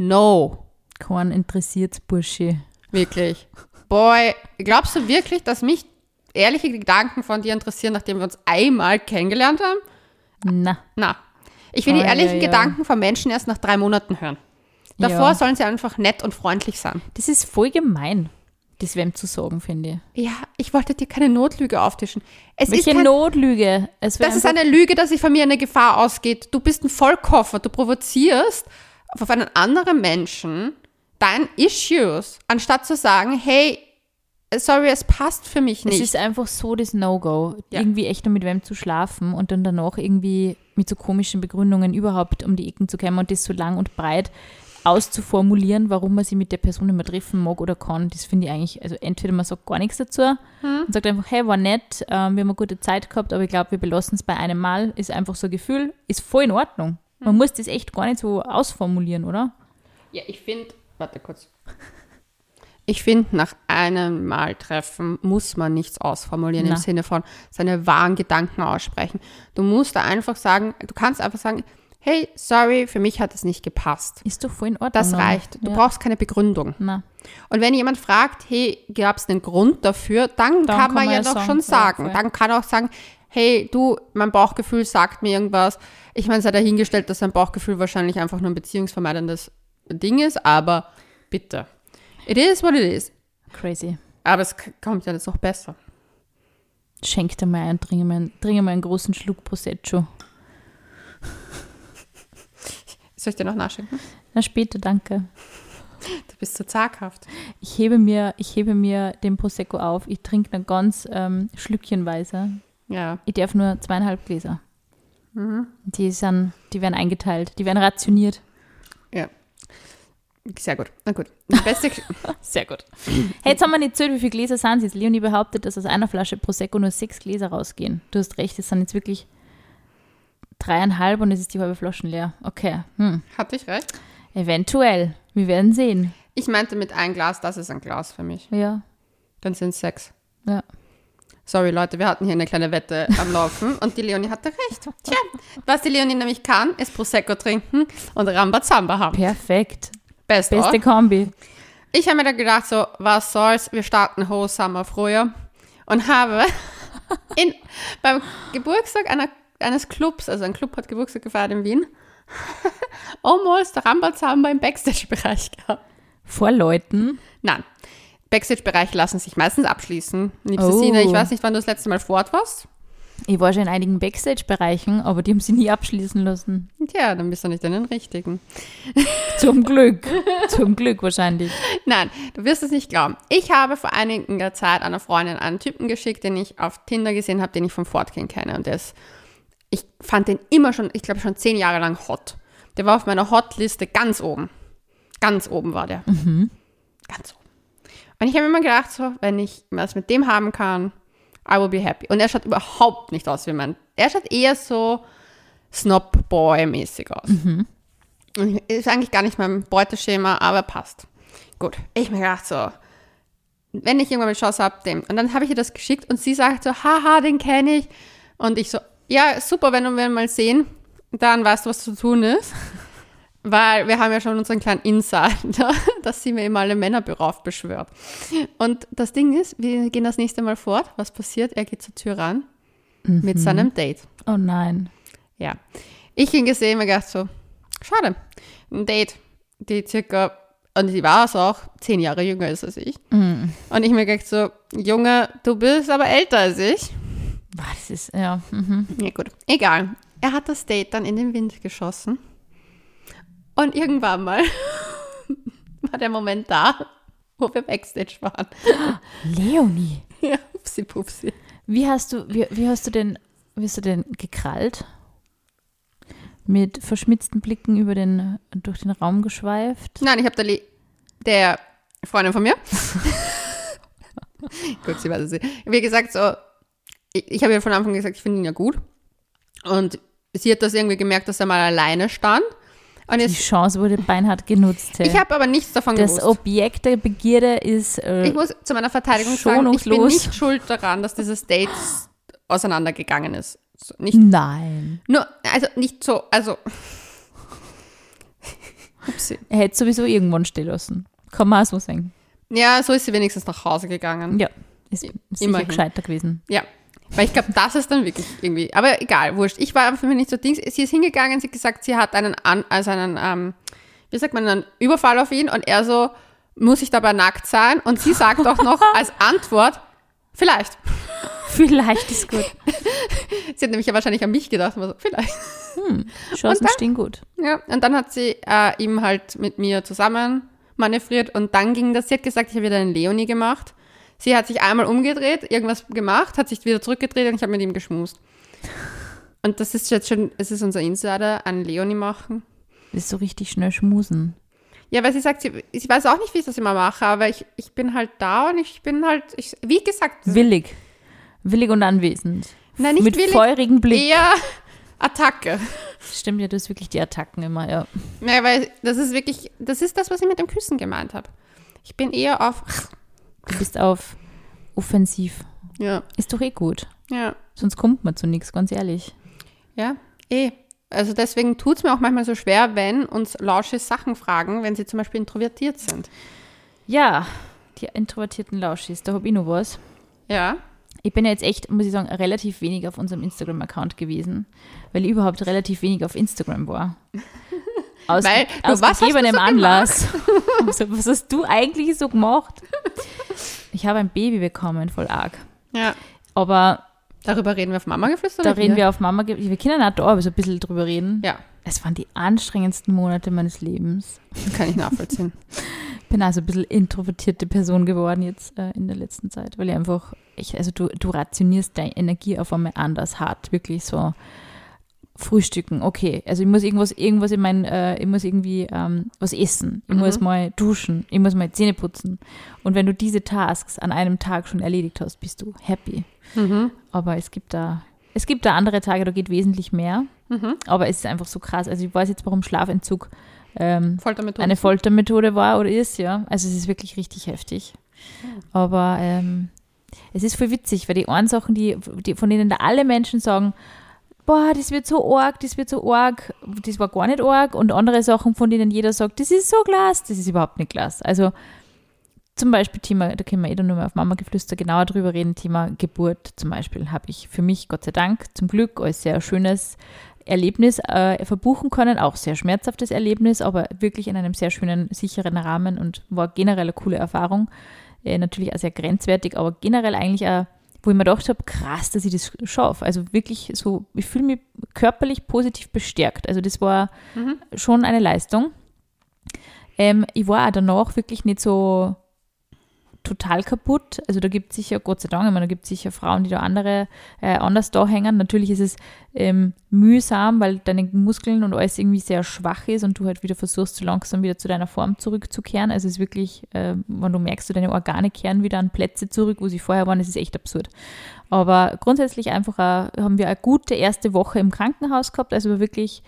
No. Kein interessiert's Bursche. Wirklich. Boy, glaubst du wirklich, dass mich ehrliche Gedanken von dir interessieren, nachdem wir uns einmal kennengelernt haben? Na. Ich will die ehrlichen Gedanken von Menschen erst nach 3 Monaten hören. Davor sollen sie einfach nett und freundlich sein. Das ist voll gemein, das wem zu sagen, finde ich. Ja, ich wollte dir keine Notlüge auftischen. Welche Notlüge? Das ist eine Lüge, dass sich von mir eine Gefahr ausgeht. Du bist ein Vollkoffer, du provozierst auf einen anderen Menschen deine Issues, anstatt zu sagen, hey, sorry, es passt für mich nicht. Es ist einfach so das No-Go, irgendwie echt nur mit wem zu schlafen und dann danach irgendwie mit so komischen Begründungen überhaupt um die Ecken zu kommen und das so lang und breit. auszuformulieren, warum man sich mit der Person immer treffen mag oder kann. Das finde ich eigentlich, also entweder man sagt gar nichts dazu und sagt einfach, hey, war nett, wir haben eine gute Zeit gehabt, aber ich glaube, wir belassen es bei einem Mal. Ist einfach so ein Gefühl, ist voll in Ordnung. Man muss das echt gar nicht so ausformulieren, oder? Ja, ich finde, warte kurz. Ich finde, nach einem Mal treffen muss man nichts ausformulieren im Sinne von seine wahren Gedanken aussprechen. Du musst da einfach sagen, du kannst einfach sagen, hey, sorry, für mich hat es nicht gepasst. Ist doch voll in Ordnung. Das reicht. Du brauchst keine Begründung. Na. Und wenn jemand fragt, hey, gab es einen Grund dafür, dann kann man ja doch schon sagen. Ja, dann kann er auch sagen, hey, du, mein Bauchgefühl sagt mir irgendwas. Ich meine, es sei dahingestellt, dass sein Bauchgefühl wahrscheinlich einfach nur ein beziehungsvermeidendes Ding ist, aber bitte. It is what it is. Crazy. Aber es kommt ja jetzt noch besser. Schenk dir mal ein, trinke mal einen großen Schluck Prosecco. Soll ich dir noch nachschenken? Na, später, danke. Du bist so zaghaft. Ich hebe mir den Prosecco auf. Ich trinke dann ganz schlückchenweise. Ja. Ich darf nur 2,5 Gläser. Die werden eingeteilt. Die werden rationiert. Ja. Sehr gut. Na gut. Das Beste. Sehr gut. Hey, jetzt haben wir nicht erzählt, wie viele Gläser sind es jetzt. Leonie behauptet, dass aus einer Flasche Prosecco nur 6 Gläser rausgehen. Du hast recht, es sind jetzt wirklich 3,5 und es ist die halbe Flasche leer. Okay. Hatte ich recht? Eventuell. Wir werden sehen. Ich meinte mit ein Glas, das ist ein Glas für mich. Ja. Dann sind es 6. Ja. Sorry, Leute, wir hatten hier eine kleine Wette am Laufen und die Leonie hatte recht. Tja, was die Leonie nämlich kann, ist Prosecco trinken und Rambazamba haben. Perfekt. Beste Kombi. Ich habe mir da gedacht, so, was soll's, wir starten Whole Summer früher und habe beim Geburtstag eines Clubs, also ein Club hat Geburtstag gefeiert in Wien, almost Rambazamba im Backstage-Bereich gehabt. Vor Leuten? Nein. Backstage-Bereiche lassen sich meistens abschließen. Liebste Sina, ich weiß nicht, wann du das letzte Mal fort warst. Ich war schon in einigen Backstage-Bereichen, aber die haben sie nie abschließen lassen. Tja, dann bist du nicht in den richtigen. Zum Glück. Zum Glück wahrscheinlich. Nein, du wirst es nicht glauben. Ich habe vor einiger Zeit einer Freundin einen Typen geschickt, den ich auf Tinder gesehen habe, den ich vom Fortgehen kenne. Und ich fand den immer schon, ich glaube schon 10 Jahre lang hot. Der war auf meiner Hotliste ganz oben. Ganz oben war der. Ganz oben. Und ich habe mir immer gedacht, so, wenn ich was mit dem haben kann, I will be happy. Und er schaut überhaupt nicht aus wie er schaut eher so Snob-Boy-mäßig aus. Und ist eigentlich gar nicht mein Beuteschema, aber passt. Gut, ich mir gedacht so, wenn ich irgendwann eine Chance habe, dem. Und dann habe ich ihr das geschickt und sie sagt so, haha, den kenne ich. Und ich so, ja, super, wenn wir mal sehen, dann weißt du, was zu tun ist. Weil wir haben ja schon unseren kleinen Insider, dass sie mir immer alle Männerbüro aufbeschwört. Und das Ding ist, wir gehen das nächste Mal fort. Was passiert? Er geht zur Tür ran mit seinem Date. Oh nein. Ja. Ich ihn gesehen und mir gedacht so, schade. Ein Date, die circa, und die war es auch, 10 Jahre jünger ist als ich. Und ich mir gedacht so, Junge, du bist aber älter als ich. Das ist, ja. Ja gut, egal. Er hat das Date dann in den Wind geschossen. Und irgendwann mal war der Moment da, wo wir Backstage waren. Leonie. Ja, upsi pupsi. Wie hast du denn gekrallt? Mit verschmitzten Blicken durch den Raum geschweift? Nein, ich habe der Freundin von mir. Gut, sie weiß es nicht. Wie gesagt, so, ich habe ja von Anfang gesagt, ich finde ihn ja gut. Und sie hat das irgendwie gemerkt, dass er mal alleine stand. Und die Chance wurde beinhart genutzt. Hey. Ich habe aber nichts davon gewusst. Das Objekt der Begierde ist ich muss zu meiner Verteidigung sagen, ich bin nicht schuld daran, dass dieses Date auseinandergegangen ist. So, nicht, nein. Nur, also nicht so, also upsi. Er hätte sowieso irgendwann stehen lassen. Kann man auch so sagen. Ja, so ist sie wenigstens nach Hause gegangen. Ja, ist sicher gescheiter gewesen. Ja. Weil ich glaube, das ist dann wirklich irgendwie, aber egal, wurscht. Ich war für mich nicht so Dings. Sie ist hingegangen, sie hat gesagt, sie hat einen Überfall auf ihn und er so, muss ich dabei nackt sein? Und sie sagt auch noch als Antwort, vielleicht. Vielleicht ist gut. Sie hat nämlich ja wahrscheinlich an mich gedacht, aber so, vielleicht. Chancen stehen gut. Ja, und dann hat sie ihm halt mit mir zusammen manövriert und dann ging das, sie hat gesagt, ich habe wieder einen Leonie gemacht. Sie hat sich einmal umgedreht, irgendwas gemacht, hat sich wieder zurückgedreht und ich habe mit ihm geschmust. Und das ist jetzt schon, es ist unser Insider, einen Leonie machen. Das ist so richtig schnell schmusen. Ja, weil sie sagt, sie weiß auch nicht, wie ich das immer mache, aber ich bin halt da und ich bin halt, wie gesagt. Willig und anwesend. Nein, nicht mit willig, feurigem Blick. eher Attacke. Stimmt, ja, du hast wirklich die Attacken immer, ja. Ja, weil das ist das, was ich mit dem Küssen gemeint habe. Ich bin eher auf. Du bist auf offensiv. Ja. Ist doch eh gut. Ja. Sonst kommt man zu nichts, ganz ehrlich. Ja, Also deswegen tut es mir auch manchmal so schwer, wenn uns Lauschis Sachen fragen, wenn sie zum Beispiel introvertiert sind. Ja, die introvertierten Lauschis, da habe ich noch was. Ja. Ich bin ja jetzt echt, muss ich sagen, relativ wenig auf unserem Instagram-Account gewesen, weil ich überhaupt relativ wenig auf Instagram war. Aus gegebenem Anlass. Was hast du eigentlich so gemacht? Ich habe ein Baby bekommen, voll arg. Ja. Aber darüber reden wir auf Mama-Geflüster? Da reden wir auf Mama-Geflüster. Wir können auch da so ein bisschen drüber reden. Ja. Es waren die anstrengendsten Monate meines Lebens. Kann ich nachvollziehen. Ich bin also ein bisschen introvertierte Person geworden jetzt in der letzten Zeit, weil ich einfach, du rationierst deine Energie auf einmal anders hart, wirklich so frühstücken, okay, also ich muss irgendwas ich muss irgendwie was essen, ich muss mal duschen, ich muss mal Zähne putzen und wenn du diese Tasks an einem Tag schon erledigt hast, bist du happy. Aber es gibt da andere Tage, da geht wesentlich mehr, aber es ist einfach so krass, also ich weiß jetzt, warum Schlafentzug eine Foltermethode war oder ist, ja, also es ist wirklich richtig heftig, aber es ist voll witzig, weil die einen Sachen, die von denen da alle Menschen sagen, boah, das wird so arg, das war gar nicht arg und andere Sachen, von denen jeder sagt, das ist so Glas, das ist überhaupt nicht Glas. Also zum Beispiel Thema, da können wir dann nur mal auf Mama-Geflüster genauer drüber reden, Thema Geburt zum Beispiel, habe ich für mich, Gott sei Dank, zum Glück als sehr schönes Erlebnis verbuchen können, auch sehr schmerzhaftes Erlebnis, aber wirklich in einem sehr schönen, sicheren Rahmen und war generell eine coole Erfahrung, natürlich auch sehr grenzwertig, aber generell eigentlich auch, wo ich mir gedacht habe, krass, dass ich das schaffe. Also wirklich so, ich fühle mich körperlich positiv bestärkt. Also das war schon eine Leistung. Ich war auch danach wirklich nicht so total kaputt. Also da gibt es sicher, Gott sei Dank, da gibt es sicher Frauen, die da anders da hängen. Natürlich ist es mühsam, weil deine Muskeln und alles irgendwie sehr schwach ist und du halt wieder versuchst, so langsam wieder zu deiner Form zurückzukehren. Also es ist wirklich, wenn du merkst, deine Organe kehren wieder an Plätze zurück, wo sie vorher waren, das ist echt absurd. Aber grundsätzlich einfach haben wir eine gute erste Woche im Krankenhaus gehabt, also wirklich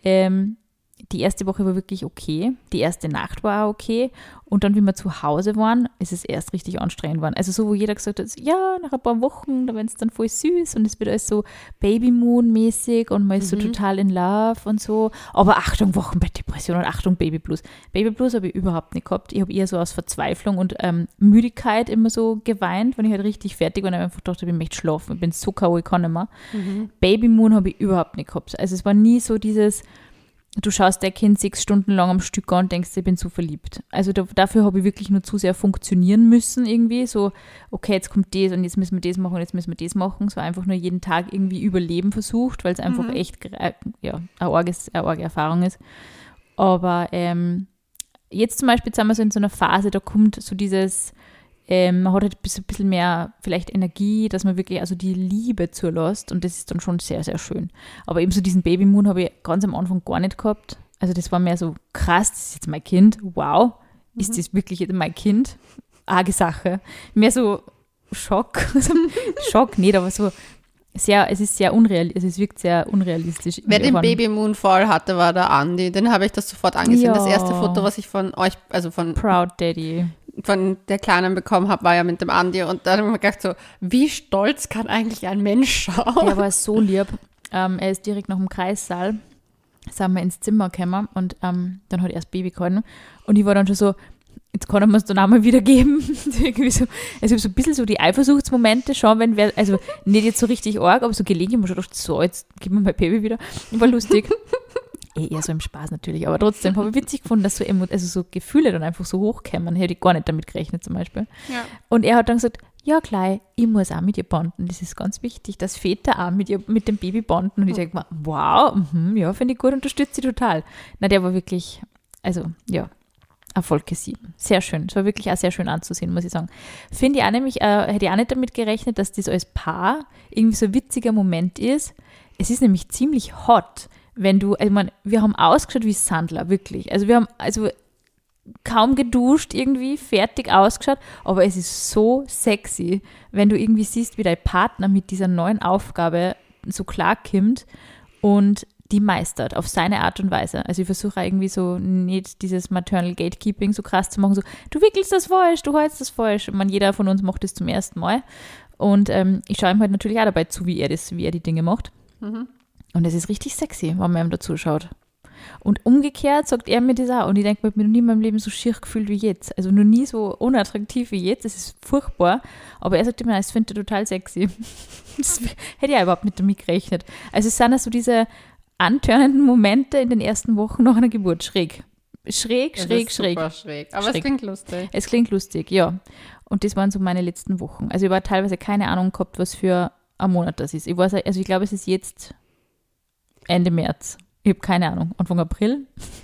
die erste Woche war wirklich okay, die erste Nacht war auch okay und dann, wie wir zu Hause waren, ist es erst richtig anstrengend geworden. Also so, wo jeder gesagt hat, ja, nach ein paar Wochen, da wird es dann voll süß und es wird alles so Baby-Moon-mäßig und man ist so total in Love und so. Aber Achtung, Wochenbettdepression und Achtung, Baby-Blues. Baby-Blues habe ich überhaupt nicht gehabt. Ich habe eher so aus Verzweiflung und Müdigkeit immer so geweint, wenn ich halt richtig fertig war und einfach dachte, ich möchte schlafen. Ich bin so K.O., ich kann nicht mehr. Baby-Moon habe ich überhaupt nicht gehabt. Also es war nie so dieses, du schaust dein Kind 6 Stunden lang am Stück an und denkst, ich bin so verliebt. Also dafür habe ich wirklich nur zu sehr funktionieren müssen irgendwie. So, okay, jetzt kommt das und jetzt müssen wir das machen und jetzt müssen wir das machen. So einfach nur jeden Tag irgendwie überleben versucht, weil es einfach echt eine arge Erfahrung ist. Aber jetzt zum Beispiel sind wir so in so einer Phase, da kommt so dieses, man hat halt ein bisschen mehr vielleicht Energie, dass man wirklich also die Liebe zulässt und das ist dann schon sehr, sehr schön. Aber eben so diesen Baby-Moon habe ich ganz am Anfang gar nicht gehabt. Also das war mehr so, krass, das ist jetzt mein Kind, wow, ist das wirklich jetzt mein Kind? Arge Sache. Mehr so Schock, Schock nicht, aber so sehr, es ist sehr unrealistisch, es wirkt sehr unrealistisch. Wer den Baby-Moon voll hatte, war der Andi, den habe ich das sofort angesehen. Ja. Das erste Foto, was ich von euch, also von Proud Daddy, von der Kleinen bekommen habe, war ja mit dem Andi und dann habe ich mir gedacht so, wie stolz kann eigentlich ein Mensch schauen? Der war so lieb. Er ist direkt nach dem Kreissaal, sind wir ins Zimmer gekommen und dann hat er das Baby gehalten und ich war dann schon so, jetzt kann er mir es dann auch mal wieder geben. Irgendwie so, also so ein bisschen so die Eifersuchtsmomente schon, wenn wer, also nicht jetzt so richtig arg, aber so gelegentlich, ich habe mir schon gedacht, so, jetzt gib mir mein Baby wieder. War lustig. Eher so im Spaß natürlich, aber trotzdem habe ich witzig gefunden, dass so Gefühle dann einfach so hochkämen. Hätte ich gar nicht damit gerechnet zum Beispiel. Ja. Und er hat dann gesagt, ja klar, ich muss auch mit ihr bonden. Das ist ganz wichtig, dass Väter auch mit dem Baby bonden. Und ich denke mir, wow, ja, finde ich gut, unterstütze ich total. Na, der war wirklich, also ja, Erfolg 7. Sehr schön. Es war wirklich auch sehr schön anzusehen, muss ich sagen. Finde ich auch nämlich, hätte ich auch nicht damit gerechnet, dass das als Paar irgendwie so ein witziger Moment ist. Es ist nämlich ziemlich hot, wenn du, also wir haben ausgeschaut wie Sandler, wirklich. Also kaum geduscht irgendwie, fertig ausgeschaut, aber es ist so sexy, wenn du irgendwie siehst, wie dein Partner mit dieser neuen Aufgabe so klarkommt und die meistert auf seine Art und Weise. Also ich versuche irgendwie so nicht dieses Maternal Gatekeeping so krass zu machen, so du wickelst das falsch, du hältst das falsch. Und jeder von uns macht das zum ersten Mal. Und ich schaue ihm halt natürlich auch dabei zu, wie er die Dinge macht. Mhm. Und es ist richtig sexy, wenn man ihm dazu schaut. Und umgekehrt sagt er mir das auch. Und ich denke, ich habe mich noch nie in meinem Leben so schier gefühlt wie jetzt. Also noch nie so unattraktiv wie jetzt. Es ist furchtbar. Aber er sagt immer, das findet er total sexy. Das hätte ich ja überhaupt nicht damit gerechnet. Also es sind ja so diese antörnenden Momente in den ersten Wochen nach einer Geburt. Schräg. Super schräg. Aber es klingt lustig. Es klingt lustig, ja. Und das waren so meine letzten Wochen. Also ich war teilweise keine Ahnung gehabt, was für ein Monat das ist. Ich glaube, es ist jetzt Ende März. Ich habe keine Ahnung. Anfang April.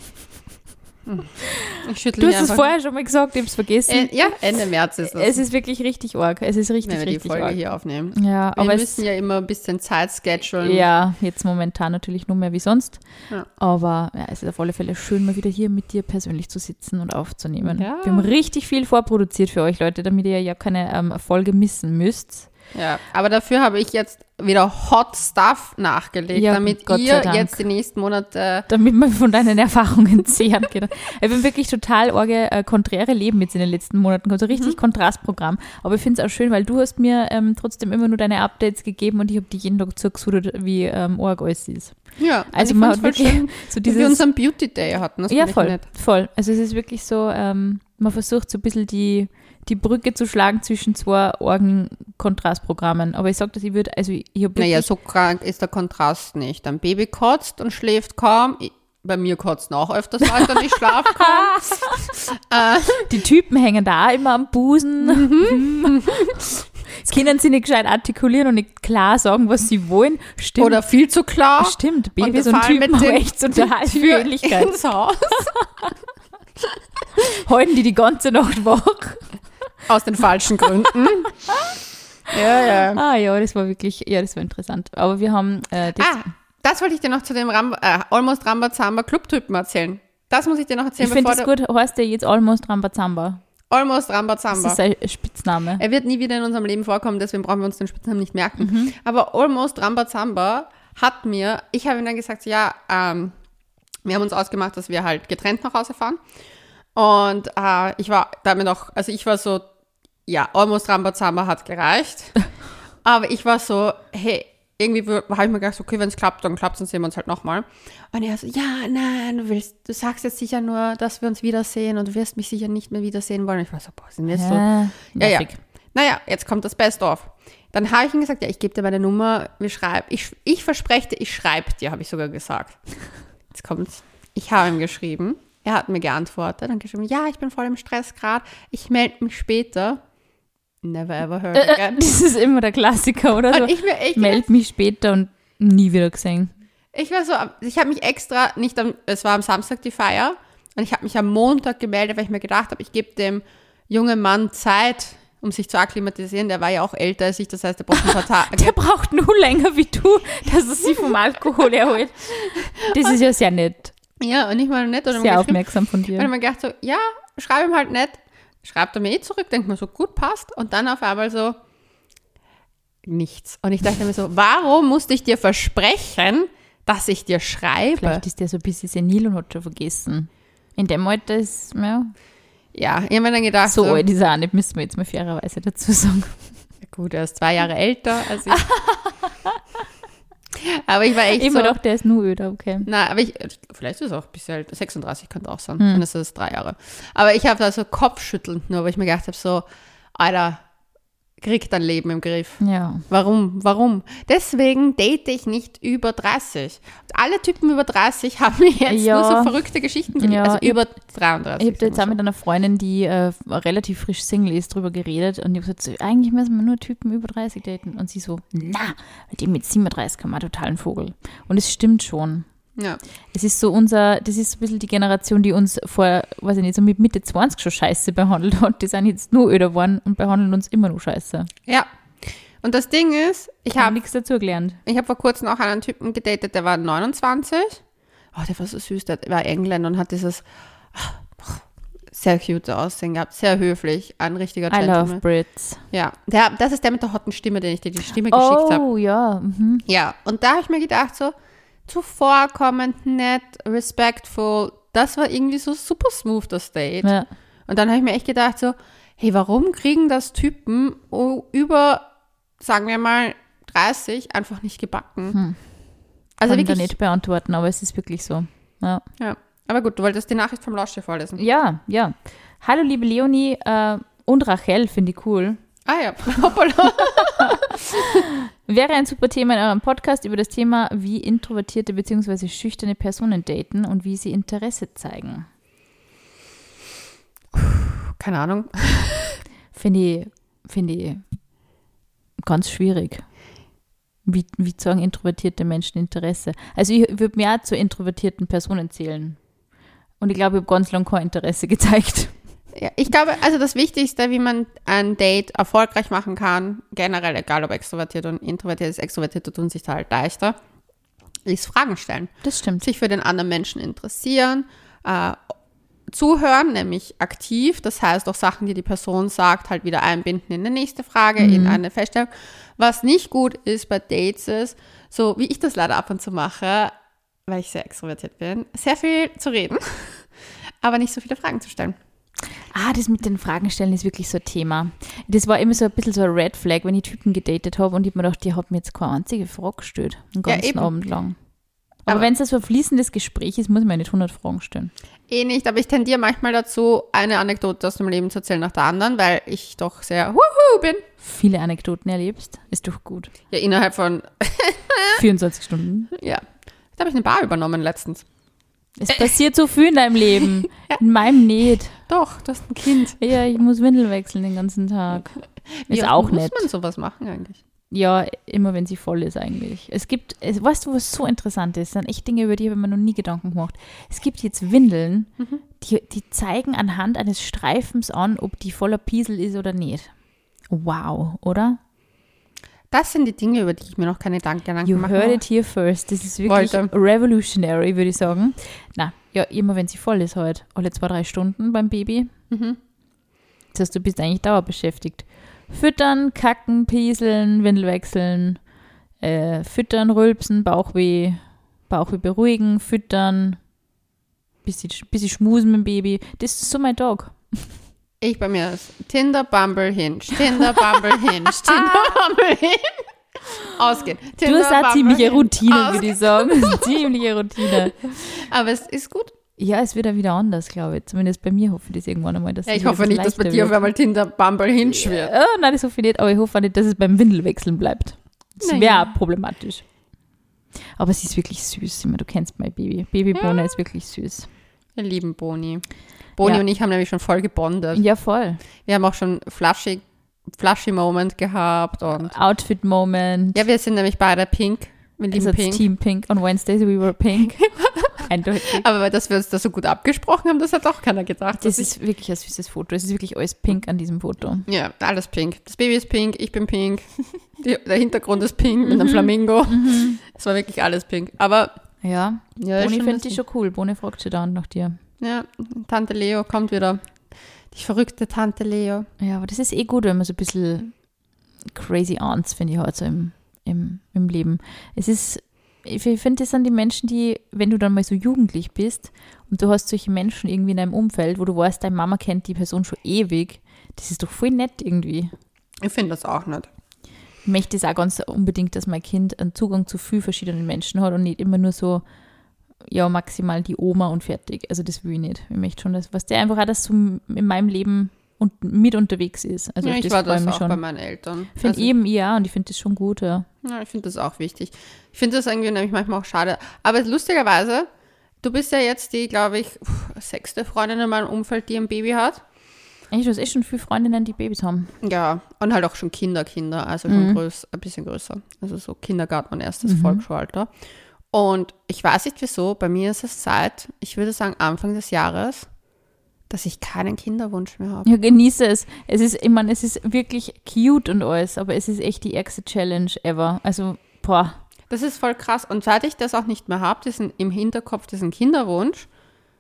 Du hast es vorher schon mal gesagt, ich habe es vergessen. Ja, Ende März ist es. Es ist wirklich richtig arg. Es ist richtig, wenn wir richtig die Folge arg. hier aufnehmen. Ja, wir müssen ja immer ein bisschen Zeit schedulen. Ja, jetzt momentan natürlich nur mehr wie sonst. Ja. Aber ja, es ist auf alle Fälle schön, mal wieder hier mit dir persönlich zu sitzen und aufzunehmen. Ja. Wir haben richtig viel vorproduziert für euch, Leute, damit ihr ja keine Folge missen müsst. Ja, aber dafür habe ich jetzt wieder Hot Stuff nachgelegt, ja, damit ihr jetzt die nächsten Monate... Damit man von deinen Erfahrungen zehren kann. Ich bin wirklich total konträre Leben jetzt in den letzten Monaten gehabt, so richtig Kontrastprogramm. Aber ich finde es auch schön, weil du hast mir trotzdem immer nur deine Updates gegeben und ich habe die jeden Tag zugesudert, wie arg alles ist. Ja, also man hat wirklich schön, so dieses... Wie wir unseren Beauty Day hatten. Das ja, voll. Also es ist wirklich so, man versucht so ein bisschen die Brücke zu schlagen zwischen zwei Orgen-Kontrastprogrammen. Aber ich sage das, ich habe naja, so krank ist der Kontrast nicht. Ein Baby kotzt und schläft kaum. Bei mir kotzen auch öfters Leute und ich schlafe kaum. Die Typen hängen da immer am Busen. Können sie nicht gescheit artikulieren und nicht klar sagen, was sie wollen. Stimmt. Oder viel zu klar. Stimmt, Babys und Typen haben echt total viel Ähnlichkeit. Ins Haus. Halten die ganze Nacht wach. Aus den falschen Gründen. Ja. Ah ja, das war interessant. Aber wir haben... das wollte ich dir noch zu dem Almost Rambazamba Clubtypen erzählen. Das muss ich dir noch erzählen. Ich finde das gut, heißt der jetzt Almost Rambazamba. Almost Rambazamba. Das ist ein Spitzname. Er wird nie wieder in unserem Leben vorkommen, deswegen brauchen wir uns den Spitznamen nicht merken. Mhm. Aber Almost Rambazamba ich habe ihm dann gesagt, wir haben uns ausgemacht, dass wir halt getrennt nach Hause fahren. Und ich war so, ja, Almost Rambazamba hat gereicht. Aber ich war so, hey, irgendwie habe ich mir gedacht, okay, wenn es klappt, dann klappt es, dann sehen wir uns halt nochmal. Und er so, ja, nein, du sagst jetzt sicher nur, dass wir uns wiedersehen und du wirst mich sicher nicht mehr wiedersehen wollen. Und ich war so, boah, sind wir jetzt so? Ja. Naja, jetzt kommt das Best-of. Dann habe ich ihm gesagt, ja, ich gebe dir meine Nummer, ich verspreche dir, ich schreibe dir, habe ich sogar gesagt. Jetzt kommt's. Ich habe ihm geschrieben, er hat mir geantwortet und geschrieben, ja, ich bin voll im Stress gerade, ich melde mich später. Never ever heard again. Das ist immer der Klassiker, oder so. Und ich melde mich später und nie wieder gesehen. Ich habe mich extra es war am Samstag die Feier und ich habe mich am Montag gemeldet, weil ich mir gedacht habe, ich gebe dem jungen Mann Zeit, um sich zu akklimatisieren. Der war ja auch älter als ich, das heißt, der braucht ein paar Tage. Der braucht nur länger wie du, dass er sich vom Alkohol erholt. Das ist ja sehr nett. Ja, und ich meine nett. Sehr aufmerksam von dir. Und ich mir gedacht so, ja, schreib ihm halt nett. Schreibt er mir zurück, denkt mir so, gut, passt. Und dann auf einmal so, nichts. Und ich dachte mir so, warum musste ich dir versprechen, dass ich dir schreibe? Vielleicht ist der so ein bisschen senil und hat schon vergessen. In dem Alter ist, ja. Ja, ich habe mir dann gedacht. So alt ist er auch nicht, müssen wir jetzt mal fairerweise dazu sagen. Ja, gut, er ist 2 Jahre älter als ich. Aber ich war echt immer doch, der ist nur öder, okay. Nein, aber vielleicht ist es auch ein bisschen älter, 36 könnte auch sein, dann ist es 3 Jahre. Aber ich habe da so kopfschüttelnd nur, weil ich mir gedacht habe, so, Alter, krieg dein Leben im Griff. Ja. Warum? Deswegen date ich nicht über 30. Und alle Typen über 30 haben mir jetzt nur so verrückte Geschichten gegeben, also über 33. Ich habe jetzt auch mit einer Freundin, die relativ frisch Single ist, drüber geredet und ich habe gesagt, so, eigentlich müssen wir nur Typen über 30 daten. Und sie so, mit dem mit 37 kann man total ein Vogel. Und es stimmt schon. Ja. Das ist so ein bisschen die Generation, die uns vor, weiß ich nicht, so mit Mitte 20 schon scheiße behandelt hat. Die sind jetzt nur öder geworden und behandeln uns immer noch scheiße. Ja. Und das Ding ist, ich habe nichts dazu gelernt. Ich habe vor kurzem auch einen Typen gedatet, der war 29. Oh, der war so süß, der war Engländer und hat dieses sehr cute Aussehen gehabt, sehr höflich, ein richtiger Gentleman. I love Brits. Ja, das ist der mit der hotten Stimme, den ich dir die Stimme geschickt habe. Oh, ja. Mhm. Ja, und da habe ich mir gedacht, so zuvorkommend, nett, respectful, das war irgendwie so super smooth, das Date. Ja. Und dann habe ich mir echt gedacht, so, hey, warum kriegen das Typen über, sagen wir mal, 30 einfach nicht gebacken? Also kann ich da nicht beantworten, aber es ist wirklich so. Ja. Aber gut, du wolltest die Nachricht vom Lausche vorlesen. Ja. Hallo, liebe Leonie und Rachel, finde ich cool. Ah ja, hoppala. Wäre ein super Thema in eurem Podcast über das Thema, wie introvertierte bzw. schüchterne Personen daten und wie sie Interesse zeigen. Keine Ahnung. Finde ich ganz schwierig. Wie zeigen introvertierte Menschen Interesse? Also ich würde mir auch zu introvertierten Personen zählen. Und ich glaube, ich habe ganz lange kein Interesse gezeigt. Ja, ich glaube, also das Wichtigste, wie man ein Date erfolgreich machen kann, generell, egal ob extrovertiert und introvertiert ist, Extrovertierte tun sich da halt leichter, ist Fragen stellen. Das stimmt. Sich für den anderen Menschen interessieren, zuhören, nämlich aktiv, das heißt auch Sachen, die Person sagt, halt wieder einbinden in eine nächste Frage, in eine Feststellung. Was nicht gut ist bei Dates ist, so wie ich das leider ab und zu mache, weil ich sehr extrovertiert bin, sehr viel zu reden, aber nicht so viele Fragen zu stellen. Das mit den Fragen stellen ist wirklich so ein Thema. Das war immer so ein bisschen so ein Red Flag, wenn ich Typen gedatet habe und ich habe mir gedacht, die hat mir jetzt keine einzige Frage gestellt, den ganzen Abend lang. Aber wenn es so ein fließendes Gespräch ist, muss man nicht 100 Fragen stellen. Nicht, aber ich tendiere manchmal dazu, eine Anekdote aus dem Leben zu erzählen nach der anderen, weil ich doch sehr wuhu bin. Viele Anekdoten erlebst, ist doch gut. Ja, innerhalb von 24 Stunden. Ja, da habe ich eine Bar übernommen letztens. Es passiert so viel in deinem Leben. Ja. In meinem nicht. Doch, du hast ein Kind. Ja, ich muss Windel wechseln den ganzen Tag. Ist auch nett. Muss man sowas machen eigentlich? Ja, immer wenn sie voll ist eigentlich. Weißt du, was so interessant ist? Das sind echt Dinge, über die habe ich mir noch nie Gedanken gemacht. Es gibt jetzt Windeln, die zeigen anhand eines Streifens an, ob die voller Piesel ist oder nicht. Wow, oder? Das sind die Dinge, über die ich mir noch keine Gedanken gemacht habe. You heard it here first. Das ist wirklich revolutionary, würde ich sagen. Immer wenn sie voll ist halt. Alle 2-3 Stunden beim Baby. Das heißt, du bist eigentlich dauerbeschäftigt. Füttern, kacken, pieseln, Windel wechseln, füttern, rülpsen, Bauchweh beruhigen, füttern, bisschen schmusen mit dem Baby. Das ist so mein Tag. Ich bei mir ist Tinder, Bumble, Hinge, Tinder, Bumble, Hinge, Tinder, Bumble, Hinge. Ausgehen. Tinder, du hast eine ziemliche Routine, würde ich sagen. Ziemliche Routine. Aber es ist gut. Ja, es wird ja wieder anders, glaube ich. Zumindest bei mir hoffe ich das irgendwann einmal. Dass ich hoffe nicht, dass bei dir auf einmal Tinder, Bumble, Hinge wird. Nein, das hoffe ich nicht. Aber ich hoffe auch nicht, dass es beim Windelwechseln bleibt. Das wäre auch problematisch. Aber sie ist wirklich süß. Du kennst mein Baby. Baby Bona ist wirklich süß. Wir lieben Boni. Boni und ich haben nämlich schon voll gebondet. Ja, voll. Wir haben auch schon Flushy-Moment gehabt. Und Outfit-Moment. Ja, wir sind nämlich beide pink. Wir lieben pink. Team Pink. On Wednesdays we were pink. Eindeutig. Aber dass wir uns da so gut abgesprochen haben, das hat auch keiner gedacht. Das ist wirklich ein süßes Foto. Es ist wirklich alles pink an diesem Foto. Ja, alles pink. Das Baby ist pink, ich bin pink. Der Hintergrund ist pink mit einem Flamingo. Es war wirklich alles pink. Aber ja Boni finde ich schon cool. Boni fragt schon dann nach dir. Ja, Tante Leo kommt wieder. Die verrückte Tante Leo. Ja, aber das ist gut, wenn man so ein bisschen crazy Aunts, finde ich, halt so im Leben. Ich finde, das sind die Menschen, die, wenn du dann mal so jugendlich bist und du hast solche Menschen irgendwie in deinem Umfeld, wo du weißt, deine Mama kennt die Person schon ewig, das ist doch voll nett irgendwie. Ich finde das auch nett. Ich möchte es auch ganz unbedingt, dass mein Kind einen Zugang zu vielen verschiedenen Menschen hat und nicht immer nur so, ja, maximal die Oma und fertig. Also das will ich nicht. Ich möchte schon, was der einfach auch das so in meinem Leben mit unterwegs ist. Also ja, ich war das auch schon bei meinen Eltern. Finde eben ja, und ich finde das schon gut, ja. Ja, ich finde das auch wichtig. Ich finde das irgendwie nämlich manchmal auch schade. Aber lustigerweise, du bist ja jetzt die, glaube ich, 6. Freundin in meinem Umfeld, die ein Baby hat. Eigentlich, du hast schon viele Freundinnen, die Babys haben. Ja, und halt auch schon Kinder, also schon ein bisschen größer. Also so Kindergarten und erstes Volksschulalter. Und ich weiß nicht wieso, bei mir ist es seit, ich würde sagen, Anfang des Jahres, dass ich keinen Kinderwunsch mehr habe. Ja, genieße es. Es ist wirklich cute und alles, aber es ist echt die ärgste Challenge ever. Also, boah. Das ist voll krass. Und seit ich das auch nicht mehr habe, im Hinterkopf diesen Kinderwunsch,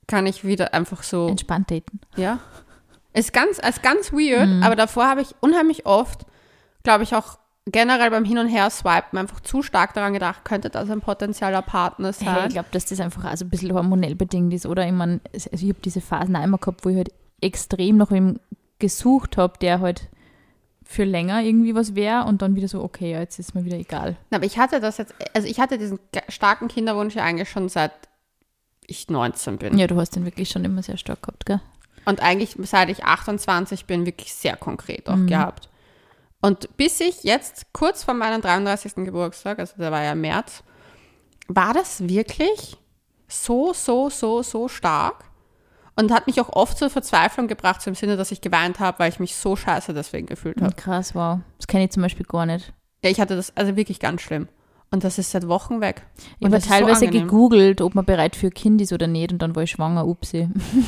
kann ich wieder einfach so... Entspannt daten. Ja. Ist ganz weird, aber davor habe ich unheimlich oft, glaube ich auch generell beim Hin- und Her-Swipen einfach zu stark daran gedacht, könnte das ein potenzieller Partner sein. Hey, ich glaube, dass das einfach also ein bisschen hormonell bedingt ist, oder? Ich meine, also ich habe diese Phasen auch immer gehabt, wo ich halt extrem nach ihm gesucht habe, der halt für länger irgendwie was wäre und dann wieder so, okay, ja, jetzt ist mir wieder egal. Aber ich hatte diesen starken Kinderwunsch ja eigentlich schon seit ich 19 bin. Ja, du hast den wirklich schon immer sehr stark gehabt, gell? Und eigentlich seit ich 28 bin, wirklich sehr konkret auch gehabt. Und bis ich jetzt, kurz vor meinem 33. Geburtstag, also der war ja im März, war das wirklich so stark und hat mich auch oft zur Verzweiflung gebracht, so im Sinne, dass ich geweint habe, weil ich mich so scheiße deswegen gefühlt habe. Krass, wow. Das kenne ich zum Beispiel gar nicht. Ja, ich hatte das also wirklich ganz schlimm. Und das ist seit Wochen weg. Ich habe teilweise so gegoogelt, ob man bereit für ein Kind ist oder nicht und dann war ich schwanger, upsi.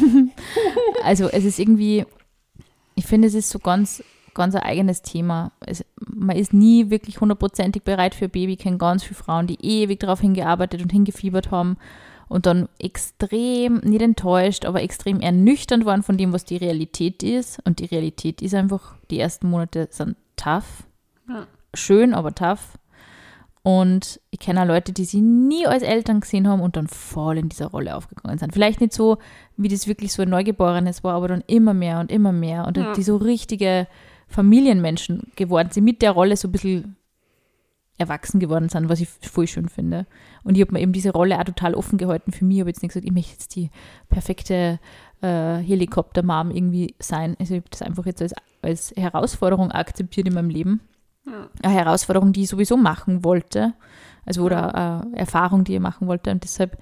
Also es ist irgendwie, ich finde, es ist so ganz ein eigenes Thema. Man ist nie wirklich 100%ig bereit für ein Baby. Ich kenne ganz viele Frauen, die ewig darauf hingearbeitet und hingefiebert haben und dann extrem, nicht enttäuscht, aber extrem ernüchternd waren von dem, was die Realität ist. Und die Realität ist einfach, die ersten Monate sind tough. Ja. Schön, aber tough. Und ich kenne auch Leute, die sie nie als Eltern gesehen haben und dann voll in dieser Rolle aufgegangen sind. Vielleicht nicht so, wie das wirklich so ein Neugeborenes war, aber dann immer mehr und immer mehr. Und die so richtige Familienmenschen geworden sind, mit der Rolle so ein bisschen erwachsen geworden sind, was ich voll schön finde. Und ich habe mir eben diese Rolle auch total offen gehalten für mich. Ich habe jetzt nicht gesagt, ich möchte jetzt die perfekte Helikopter-Mom irgendwie sein. Also ich habe das einfach jetzt als Herausforderung akzeptiert in meinem Leben. Ja. Eine Herausforderung, die ich sowieso machen wollte. Also oder eine Erfahrung, die ich machen wollte. Und deshalb,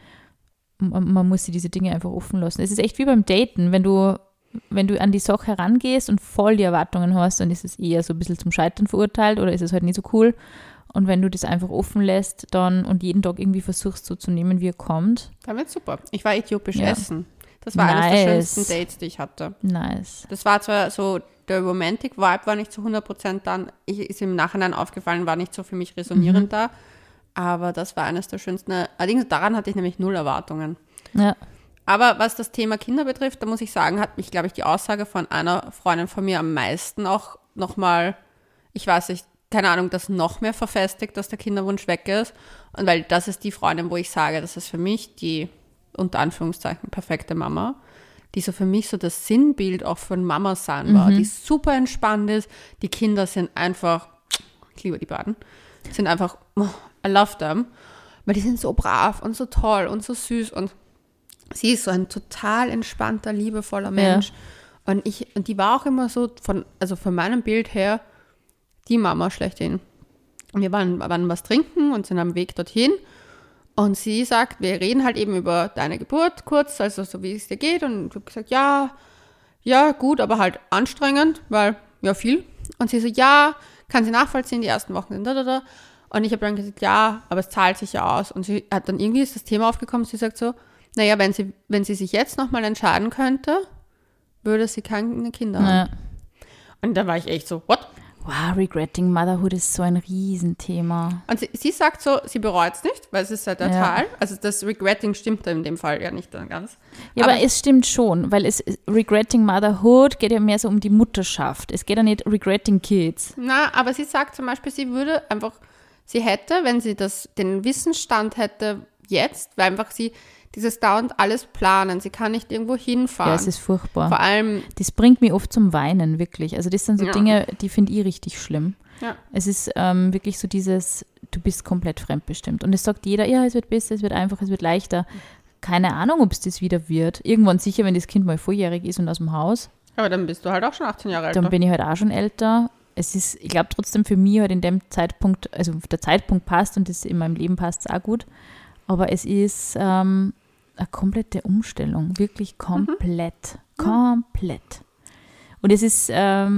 man muss sich diese Dinge einfach offen lassen. Es ist echt wie beim Daten, wenn du an die Sache herangehst und voll die Erwartungen hast, dann ist es eher so ein bisschen zum Scheitern verurteilt oder ist es halt nicht so cool. Und wenn du das einfach offen lässt dann und jeden Tag irgendwie versuchst so zu nehmen, wie er kommt. Dann wird super. Ich war äthiopisch essen. Das war eines der schönsten Dates, die ich hatte. Nice. Das war zwar so, der Romantic Vibe war nicht zu 100% dann, ist im Nachhinein aufgefallen, war nicht so für mich resonierend da, aber das war eines der schönsten. Allerdings daran hatte ich nämlich 0 Erwartungen. Ja. Aber was das Thema Kinder betrifft, da muss ich sagen, hat mich, glaube ich, die Aussage von einer Freundin von mir am meisten auch nochmal, ich weiß nicht, keine Ahnung, das noch mehr verfestigt, dass der Kinderwunsch weg ist. Und weil das ist die Freundin, wo ich sage, das ist für mich die, unter Anführungszeichen, perfekte Mama, die so für mich so das Sinnbild auch von Mama sein war, die super entspannt ist. Die Kinder sind einfach, ich liebe die beiden, sind einfach, I love them, weil die sind so brav und so toll und so süß und sie ist so ein total entspannter, liebevoller Mensch. Ja. Und die war auch immer so, von meinem Bild her, die Mama schlechthin. Wir waren was trinken und sind am Weg dorthin. Und sie sagt, wir reden halt eben über deine Geburt kurz, also so wie es dir geht. Und ich habe gesagt, ja, gut, aber halt anstrengend, weil, ja, viel. Und sie so, ja, kann sie nachvollziehen, die ersten Wochen sind da. Und ich habe dann gesagt, ja, aber es zahlt sich ja aus. Und sie hat dann irgendwie ist das Thema aufgekommen, sie sagt so, naja, wenn sie sich jetzt nochmal entscheiden könnte, würde sie keine Kinder haben. Und da war ich echt so, what? Wow, regretting motherhood ist so ein Riesenthema. Und sie sagt so, sie bereut es nicht, weil es ist halt der Teil. Also das Regretting stimmt in dem Fall ja nicht dann ganz. Ja, aber es stimmt schon, weil regretting motherhood geht ja mehr so um die Mutterschaft. Es geht ja nicht regretting kids. Na, aber sie sagt zum Beispiel, sie hätte, wenn sie den Wissensstand hätte jetzt, weil einfach sie dieses dauernd alles planen. Sie kann nicht irgendwo hinfahren. Ja, es ist furchtbar. Vor allem, das bringt mich oft zum Weinen, wirklich. Also das sind so Dinge, die finde ich richtig schlimm. Ja. Es ist wirklich so dieses, du bist komplett fremdbestimmt. Und es sagt jeder, ja, es wird besser, es wird einfacher, es wird leichter. Keine Ahnung, ob es das wieder wird. Irgendwann sicher, wenn das Kind mal volljährig ist und aus dem Haus. Aber dann bist du halt auch schon 18 Jahre älter. Dann bin ich halt auch schon älter. Es ist, ich glaube trotzdem für mich halt in dem Zeitpunkt, also der Zeitpunkt passt und das in meinem Leben passt es auch gut. Aber es ist eine komplette Umstellung, wirklich komplett. Komplett. Und es ist,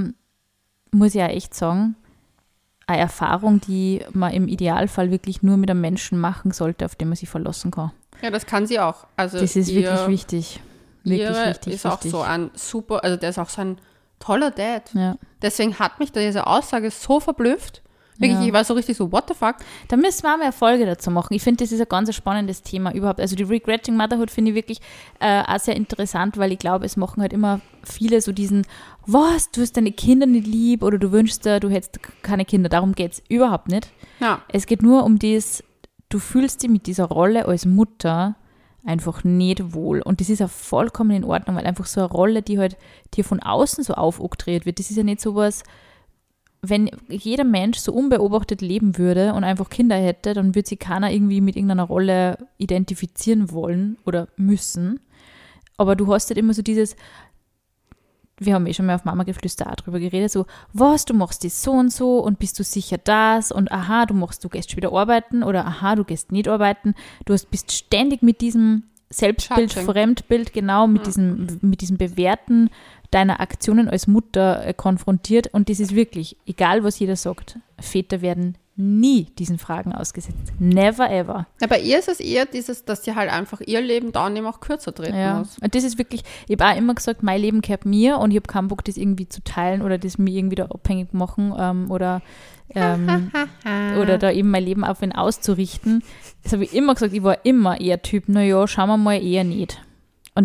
muss ich auch echt sagen, eine Erfahrung, die man im Idealfall wirklich nur mit einem Menschen machen sollte, auf den man sich verlassen kann. Ja, das kann sie auch. Also das ist wirklich wichtig. Wirklich richtig ist wichtig. Auch so ein super, also der ist auch so ein toller Dad. Ja. Deswegen hat mich diese Aussage so verblüfft, Wirklich, ich war so richtig so, what the fuck? Da müssen wir auch mal eine Folge dazu machen. Ich finde, das ist ein ganz spannendes Thema überhaupt. Also die Regretting Motherhood finde ich wirklich auch sehr interessant, weil ich glaube, es machen halt immer viele so diesen, was, du hast deine Kinder nicht lieb oder du wünschst dir, du hättest keine Kinder. Darum geht es überhaupt nicht. Ja. Es geht nur um das, du fühlst dich mit dieser Rolle als Mutter einfach nicht wohl. Und das ist auch vollkommen in Ordnung, weil einfach so eine Rolle, die halt dir von außen so aufoktroyiert wird, das ist ja nicht sowas, wenn jeder Mensch so unbeobachtet leben würde und einfach Kinder hätte, dann würde sich keiner irgendwie mit irgendeiner Rolle identifizieren wollen oder müssen. Aber du hast halt immer so dieses, wir haben schon mal auf Mama Geflüster auch drüber geredet, so, was, du machst das so und so und bist du sicher das und aha, du gehst schon wieder arbeiten oder aha, du gehst nicht arbeiten. Bist ständig mit diesem Selbstbild, Fremdbild, genau, mit diesem Bewerten deiner Aktionen als Mutter konfrontiert und das ist wirklich, egal was jeder sagt, Väter werden nie diesen Fragen ausgesetzt. Never ever. Ja, bei ihr ist es eher dieses, dass sie halt einfach ihr Leben da und eben auch kürzer treten muss. Und das ist wirklich, ich habe auch immer gesagt, mein Leben gehört mir und ich habe keinen Bock, das irgendwie zu teilen oder das mir irgendwie da abhängig machen oder da eben mein Leben auf ihn auszurichten. Das habe ich immer gesagt, ich war immer eher Typ, naja, schauen wir mal eher nicht. Und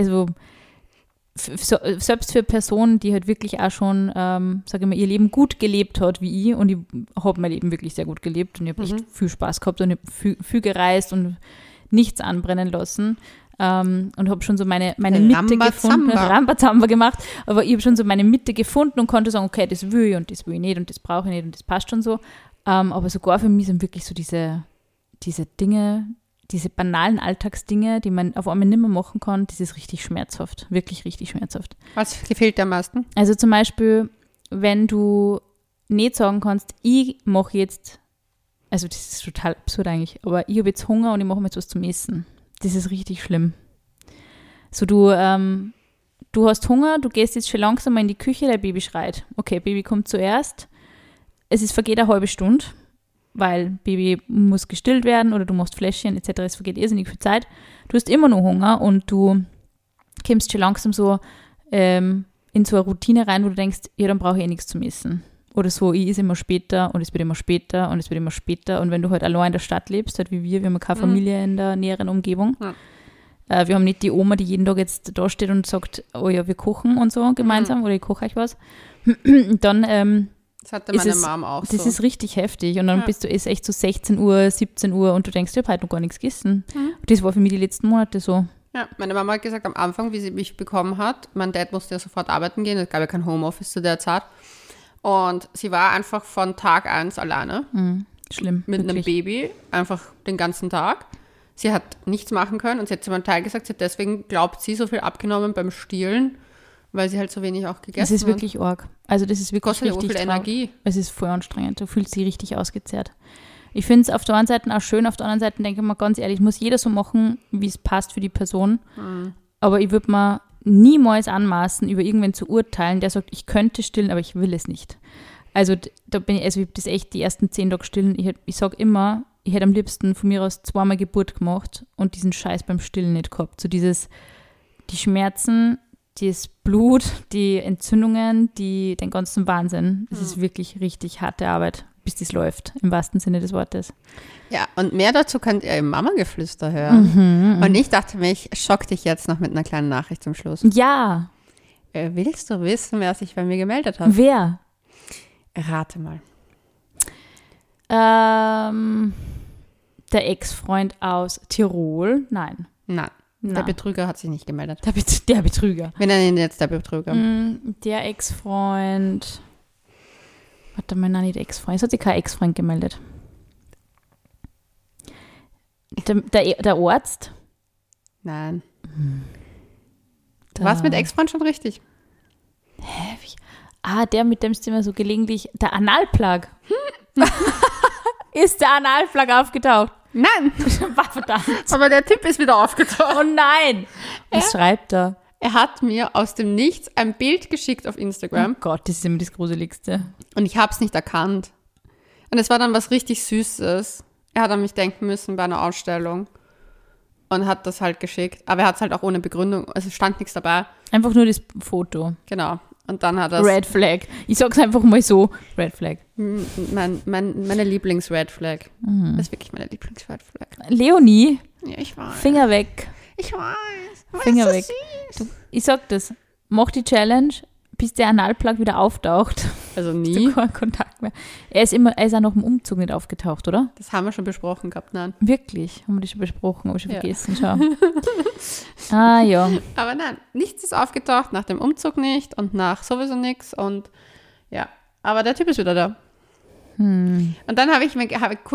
selbst für Personen, die halt wirklich auch schon, sage ich mal, ihr Leben gut gelebt hat wie ich und ich habe mein Leben wirklich sehr gut gelebt und ich habe echt viel Spaß gehabt und ich habe viel gereist und nichts anbrennen lassen und habe schon so meine Mitte gefunden, Rambazamba gemacht, aber ich habe schon so meine Mitte gefunden und konnte sagen, okay, das will ich und das will ich nicht und das brauche ich nicht und das passt schon so, aber sogar für mich sind wirklich so diese Dinge, diese banalen Alltagsdinge, die man auf einmal nicht mehr machen kann, das ist richtig schmerzhaft. Wirklich richtig schmerzhaft. Was gefällt dir am meisten? Also zum Beispiel, wenn du nicht sagen kannst, ich mache jetzt, also das ist total absurd eigentlich, aber ich habe jetzt Hunger und ich mache mir jetzt was zum Essen. Das ist richtig schlimm. So du hast Hunger, du gehst jetzt schon langsam mal in die Küche, dein Baby schreit. Okay, Baby kommt zuerst. Vergeht eine halbe Stunde, weil Baby muss gestillt werden oder du machst Fläschchen etc. Es vergeht irrsinnig viel Zeit. Du hast immer noch Hunger und du kommst schon langsam so in so eine Routine rein, wo du denkst, ja, dann brauche ich nichts zum Essen. Oder so, ich esse immer später und es wird immer später und es wird immer später. Und wenn du halt allein in der Stadt lebst, halt wie wir haben keine Familie in der näheren Umgebung. Wir haben nicht die Oma, die jeden Tag jetzt da steht und sagt, oh ja, wir kochen und so gemeinsam oder ich koche euch was. Dann das hatte meine Mom auch so. Das ist richtig heftig. Und dann bist du echt so 16 Uhr, 17 Uhr und du denkst, ich habe heute noch gar nichts gegessen. Und das war für mich die letzten Monate so. Ja, meine Mama hat gesagt, am Anfang, wie sie mich bekommen hat, mein Dad musste ja sofort arbeiten gehen, es gab ja kein Homeoffice zu der Zeit. Und sie war einfach von Tag 1 alleine. Schlimm. Mit einem Baby, einfach den ganzen Tag. Sie hat nichts machen können und sie hat zu meinem Teil gesagt, sie hat deswegen, glaubt sie, so viel abgenommen beim Stillen, weil sie halt so wenig auch gegessen hat. Das ist wirklich arg. Also das ist wirklich kostet richtig viel Energie. Es ist voll anstrengend. Du fühlst dich richtig ausgezehrt. Ich finde es auf der einen Seite auch schön, auf der anderen Seite denke ich mir ganz ehrlich, muss jeder so machen, wie es passt für die Person. Aber ich würde mir niemals anmaßen, über irgendwen zu urteilen, der sagt, ich könnte stillen, aber ich will es nicht. Also da bin ich, ich habe das echt die ersten 10 Tage stillen. Ich sage immer, ich hätte am liebsten von mir aus 2-mal Geburt gemacht und diesen Scheiß beim Stillen nicht gehabt. So die Schmerzen, das Blut, die Entzündungen, den ganzen Wahnsinn. Das ist wirklich richtig harte Arbeit, bis das läuft, im wahrsten Sinne des Wortes. Ja, und mehr dazu könnt ihr im Mama-Geflüster hören. Und ich dachte mir, ich schock dich jetzt noch mit einer kleinen Nachricht zum Schluss. Ja. Willst du wissen, wer sich bei mir gemeldet hat? Wer? Rate mal. Der Ex-Freund aus Tirol? Nein. Der Betrüger hat sich nicht gemeldet. Der Betrüger. Wir nennen ihn jetzt der Betrüger. Der Ex-Freund. Warte mal, nein, nicht der Ex-Freund. Es hat sich kein Ex-Freund gemeldet. Der Arzt? Nein. Du warst mit Ex-Freund schon richtig. Hä? Der, mit dem du immer so gelegentlich. Der Analplug. Ist der Analplug aufgetaucht? Nein. Verdammt. Aber der Typ ist wieder aufgetaucht. Oh nein. Was schreibt er? Er hat mir aus dem Nichts ein Bild geschickt auf Instagram. Oh Gott, das ist immer das Gruseligste. Und ich habe es nicht erkannt. Und es war dann was richtig Süßes. Er hat an mich denken müssen bei einer Ausstellung. Und hat das halt geschickt. Aber er hat es halt auch ohne Begründung. Also es stand nichts dabei. Einfach nur das Foto. Genau. Und dann hat er Red Flag. Ich sag's einfach mal so. Red Flag. Meine Lieblings-Red Flag. Das ist wirklich meine Lieblings-Red Flag. Leonie. Ja, ich weiß. Finger weg. Ich weiß. Finger weg. Du, ich sag das. Mach die Challenge, bis der Analplug wieder auftaucht. Also nie. Keinen Kontakt mehr. Er ist auch noch im Umzug nicht aufgetaucht, oder? Das haben wir schon besprochen gehabt, nein. Wirklich? Haben wir das schon besprochen? Habe ich schon vergessen. Schau. Ja. Aber nein, nichts ist aufgetaucht, nach dem Umzug nicht und nach sowieso nichts. Und ja, aber der Typ ist wieder da. Und dann er hat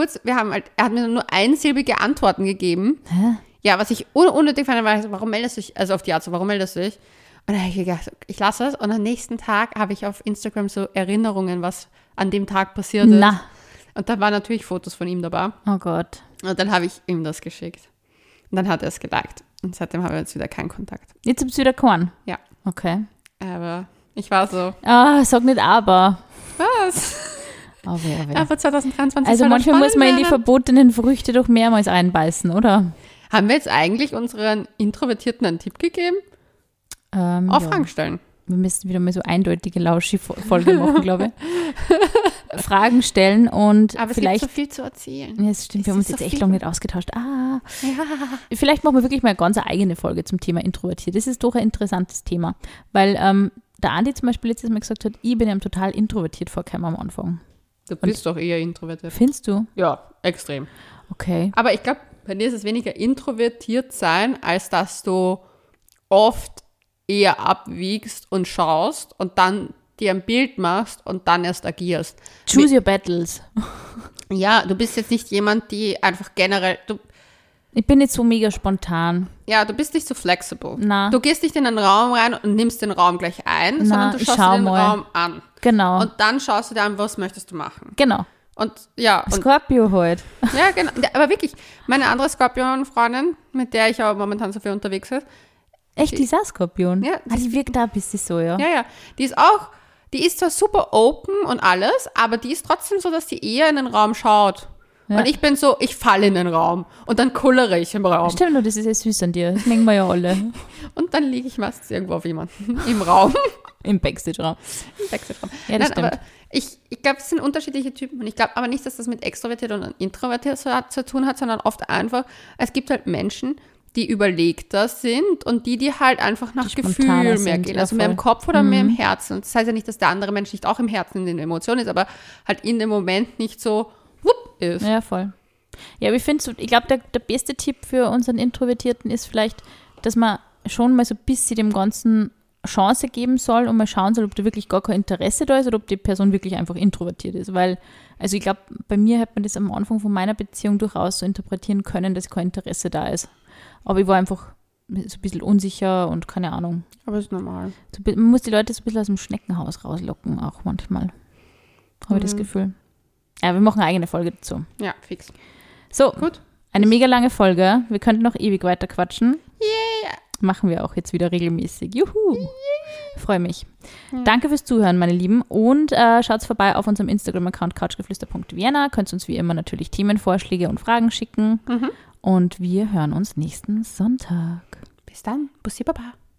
mir nur einsilbige Antworten gegeben. Hä? Ja, was ich unnötig fand, war, warum meldest du dich, also auf die Art so, warum meldest du dich? Und dann habe ich gedacht, ich lasse es. Und am nächsten Tag habe ich auf Instagram so Erinnerungen, was an dem Tag passiert ist. Und da waren natürlich Fotos von ihm dabei. Oh Gott. Und dann habe ich ihm das geschickt. Und dann hat er es geliked. Und seitdem haben wir jetzt wieder keinen Kontakt. Jetzt habt ihr wieder keinen? Ja. Okay. Aber ich war so. Sag nicht aber. Was? Aber. Aber 2023 also manchmal muss man in die verbotenen Früchte doch mehrmals einbeißen, oder? Haben wir jetzt eigentlich unseren Introvertierten einen Tipp gegeben? Auch Fragen stellen. Wir müssen wieder mal so eindeutige Lauschi-Folge machen, glaube ich. Fragen stellen und aber vielleicht. Es gibt so viel zu erzählen. Ja, das stimmt, wir haben uns jetzt echt lange nicht ausgetauscht. Vielleicht machen wir wirklich mal eine ganz eigene Folge zum Thema Introvertiert. Das ist doch ein interessantes Thema, weil der Andi zum Beispiel letztes Mal gesagt hat, ich bin ihm total introvertiert vorgekommen am Anfang. Du bist doch eher introvertiert. Findest du? Ja, extrem. Okay. Aber ich glaube, bei dir ist es weniger introvertiert sein, als dass du oft eher abwiegst und schaust und dann dir ein Bild machst und dann erst agierst. Choose your battles. Ja, du bist jetzt nicht jemand, die einfach generell... Ich bin nicht so mega spontan. Ja, du bist nicht so flexible. Na. Du gehst nicht in einen Raum rein und nimmst den Raum gleich ein, sondern du schaust dir den Raum an. Genau. Und dann schaust du dir an, was möchtest du machen. Genau. Und ja. Scorpio halt. Ja, genau. Aber wirklich, meine andere Skorpion-Freundin, mit der ich aber momentan so viel unterwegs bin. Echt, die ist auch Skorpion? Ja. Die wirkt da ein bisschen so, ja. Ja. Die ist zwar super open und alles, aber die ist trotzdem so, dass die eher in den Raum schaut. Ja. Und ich bin so, ich falle in den Raum und dann kullere ich im Raum. Stimmt, das ist ja süß an dir. Das mögen wir ja alle. Und dann liege ich meistens irgendwo auf jemanden im Raum. Im Backstage-Raum. Ja, das stimmt. Aber ich glaube, es sind unterschiedliche Typen. Und ich glaube aber nicht, dass das mit extrovertiert und introvertiert zu tun hat, sondern oft einfach, es gibt halt Menschen, die überlegter sind und die halt einfach nach Gefühl mehr gehen. Also mehr im Kopf oder mehr im Herzen. Und das heißt ja nicht, dass der andere Mensch nicht auch im Herzen in den Emotionen ist, aber halt in dem Moment nicht so ist. Ja, voll. Ja, aber ich glaube, der beste Tipp für unseren Introvertierten ist vielleicht, dass man schon mal so ein bisschen dem Ganzen Chance geben soll und mal schauen soll, ob da wirklich gar kein Interesse da ist oder ob die Person wirklich einfach introvertiert ist. Weil, also ich glaube, bei mir hat man das am Anfang von meiner Beziehung durchaus so interpretieren können, dass kein Interesse da ist. Aber ich war einfach so ein bisschen unsicher und keine Ahnung. Aber ist normal. Man muss die Leute so ein bisschen aus dem Schneckenhaus rauslocken, auch manchmal. Habe ich das Gefühl. Ja, wir machen eine eigene Folge dazu. Ja, fix. So, gut. Eine mega lange Folge. Wir könnten noch ewig weiter quatschen. Yeah. Machen wir auch jetzt wieder regelmäßig. Juhu. Yeah. Freue mich. Danke fürs Zuhören, meine Lieben. Und schaut vorbei auf unserem Instagram-Account couchgeflüster.vienna. Könnt uns wie immer natürlich Themenvorschläge und Fragen schicken. Und wir hören uns nächsten Sonntag. Bis dann. Bussi Baba.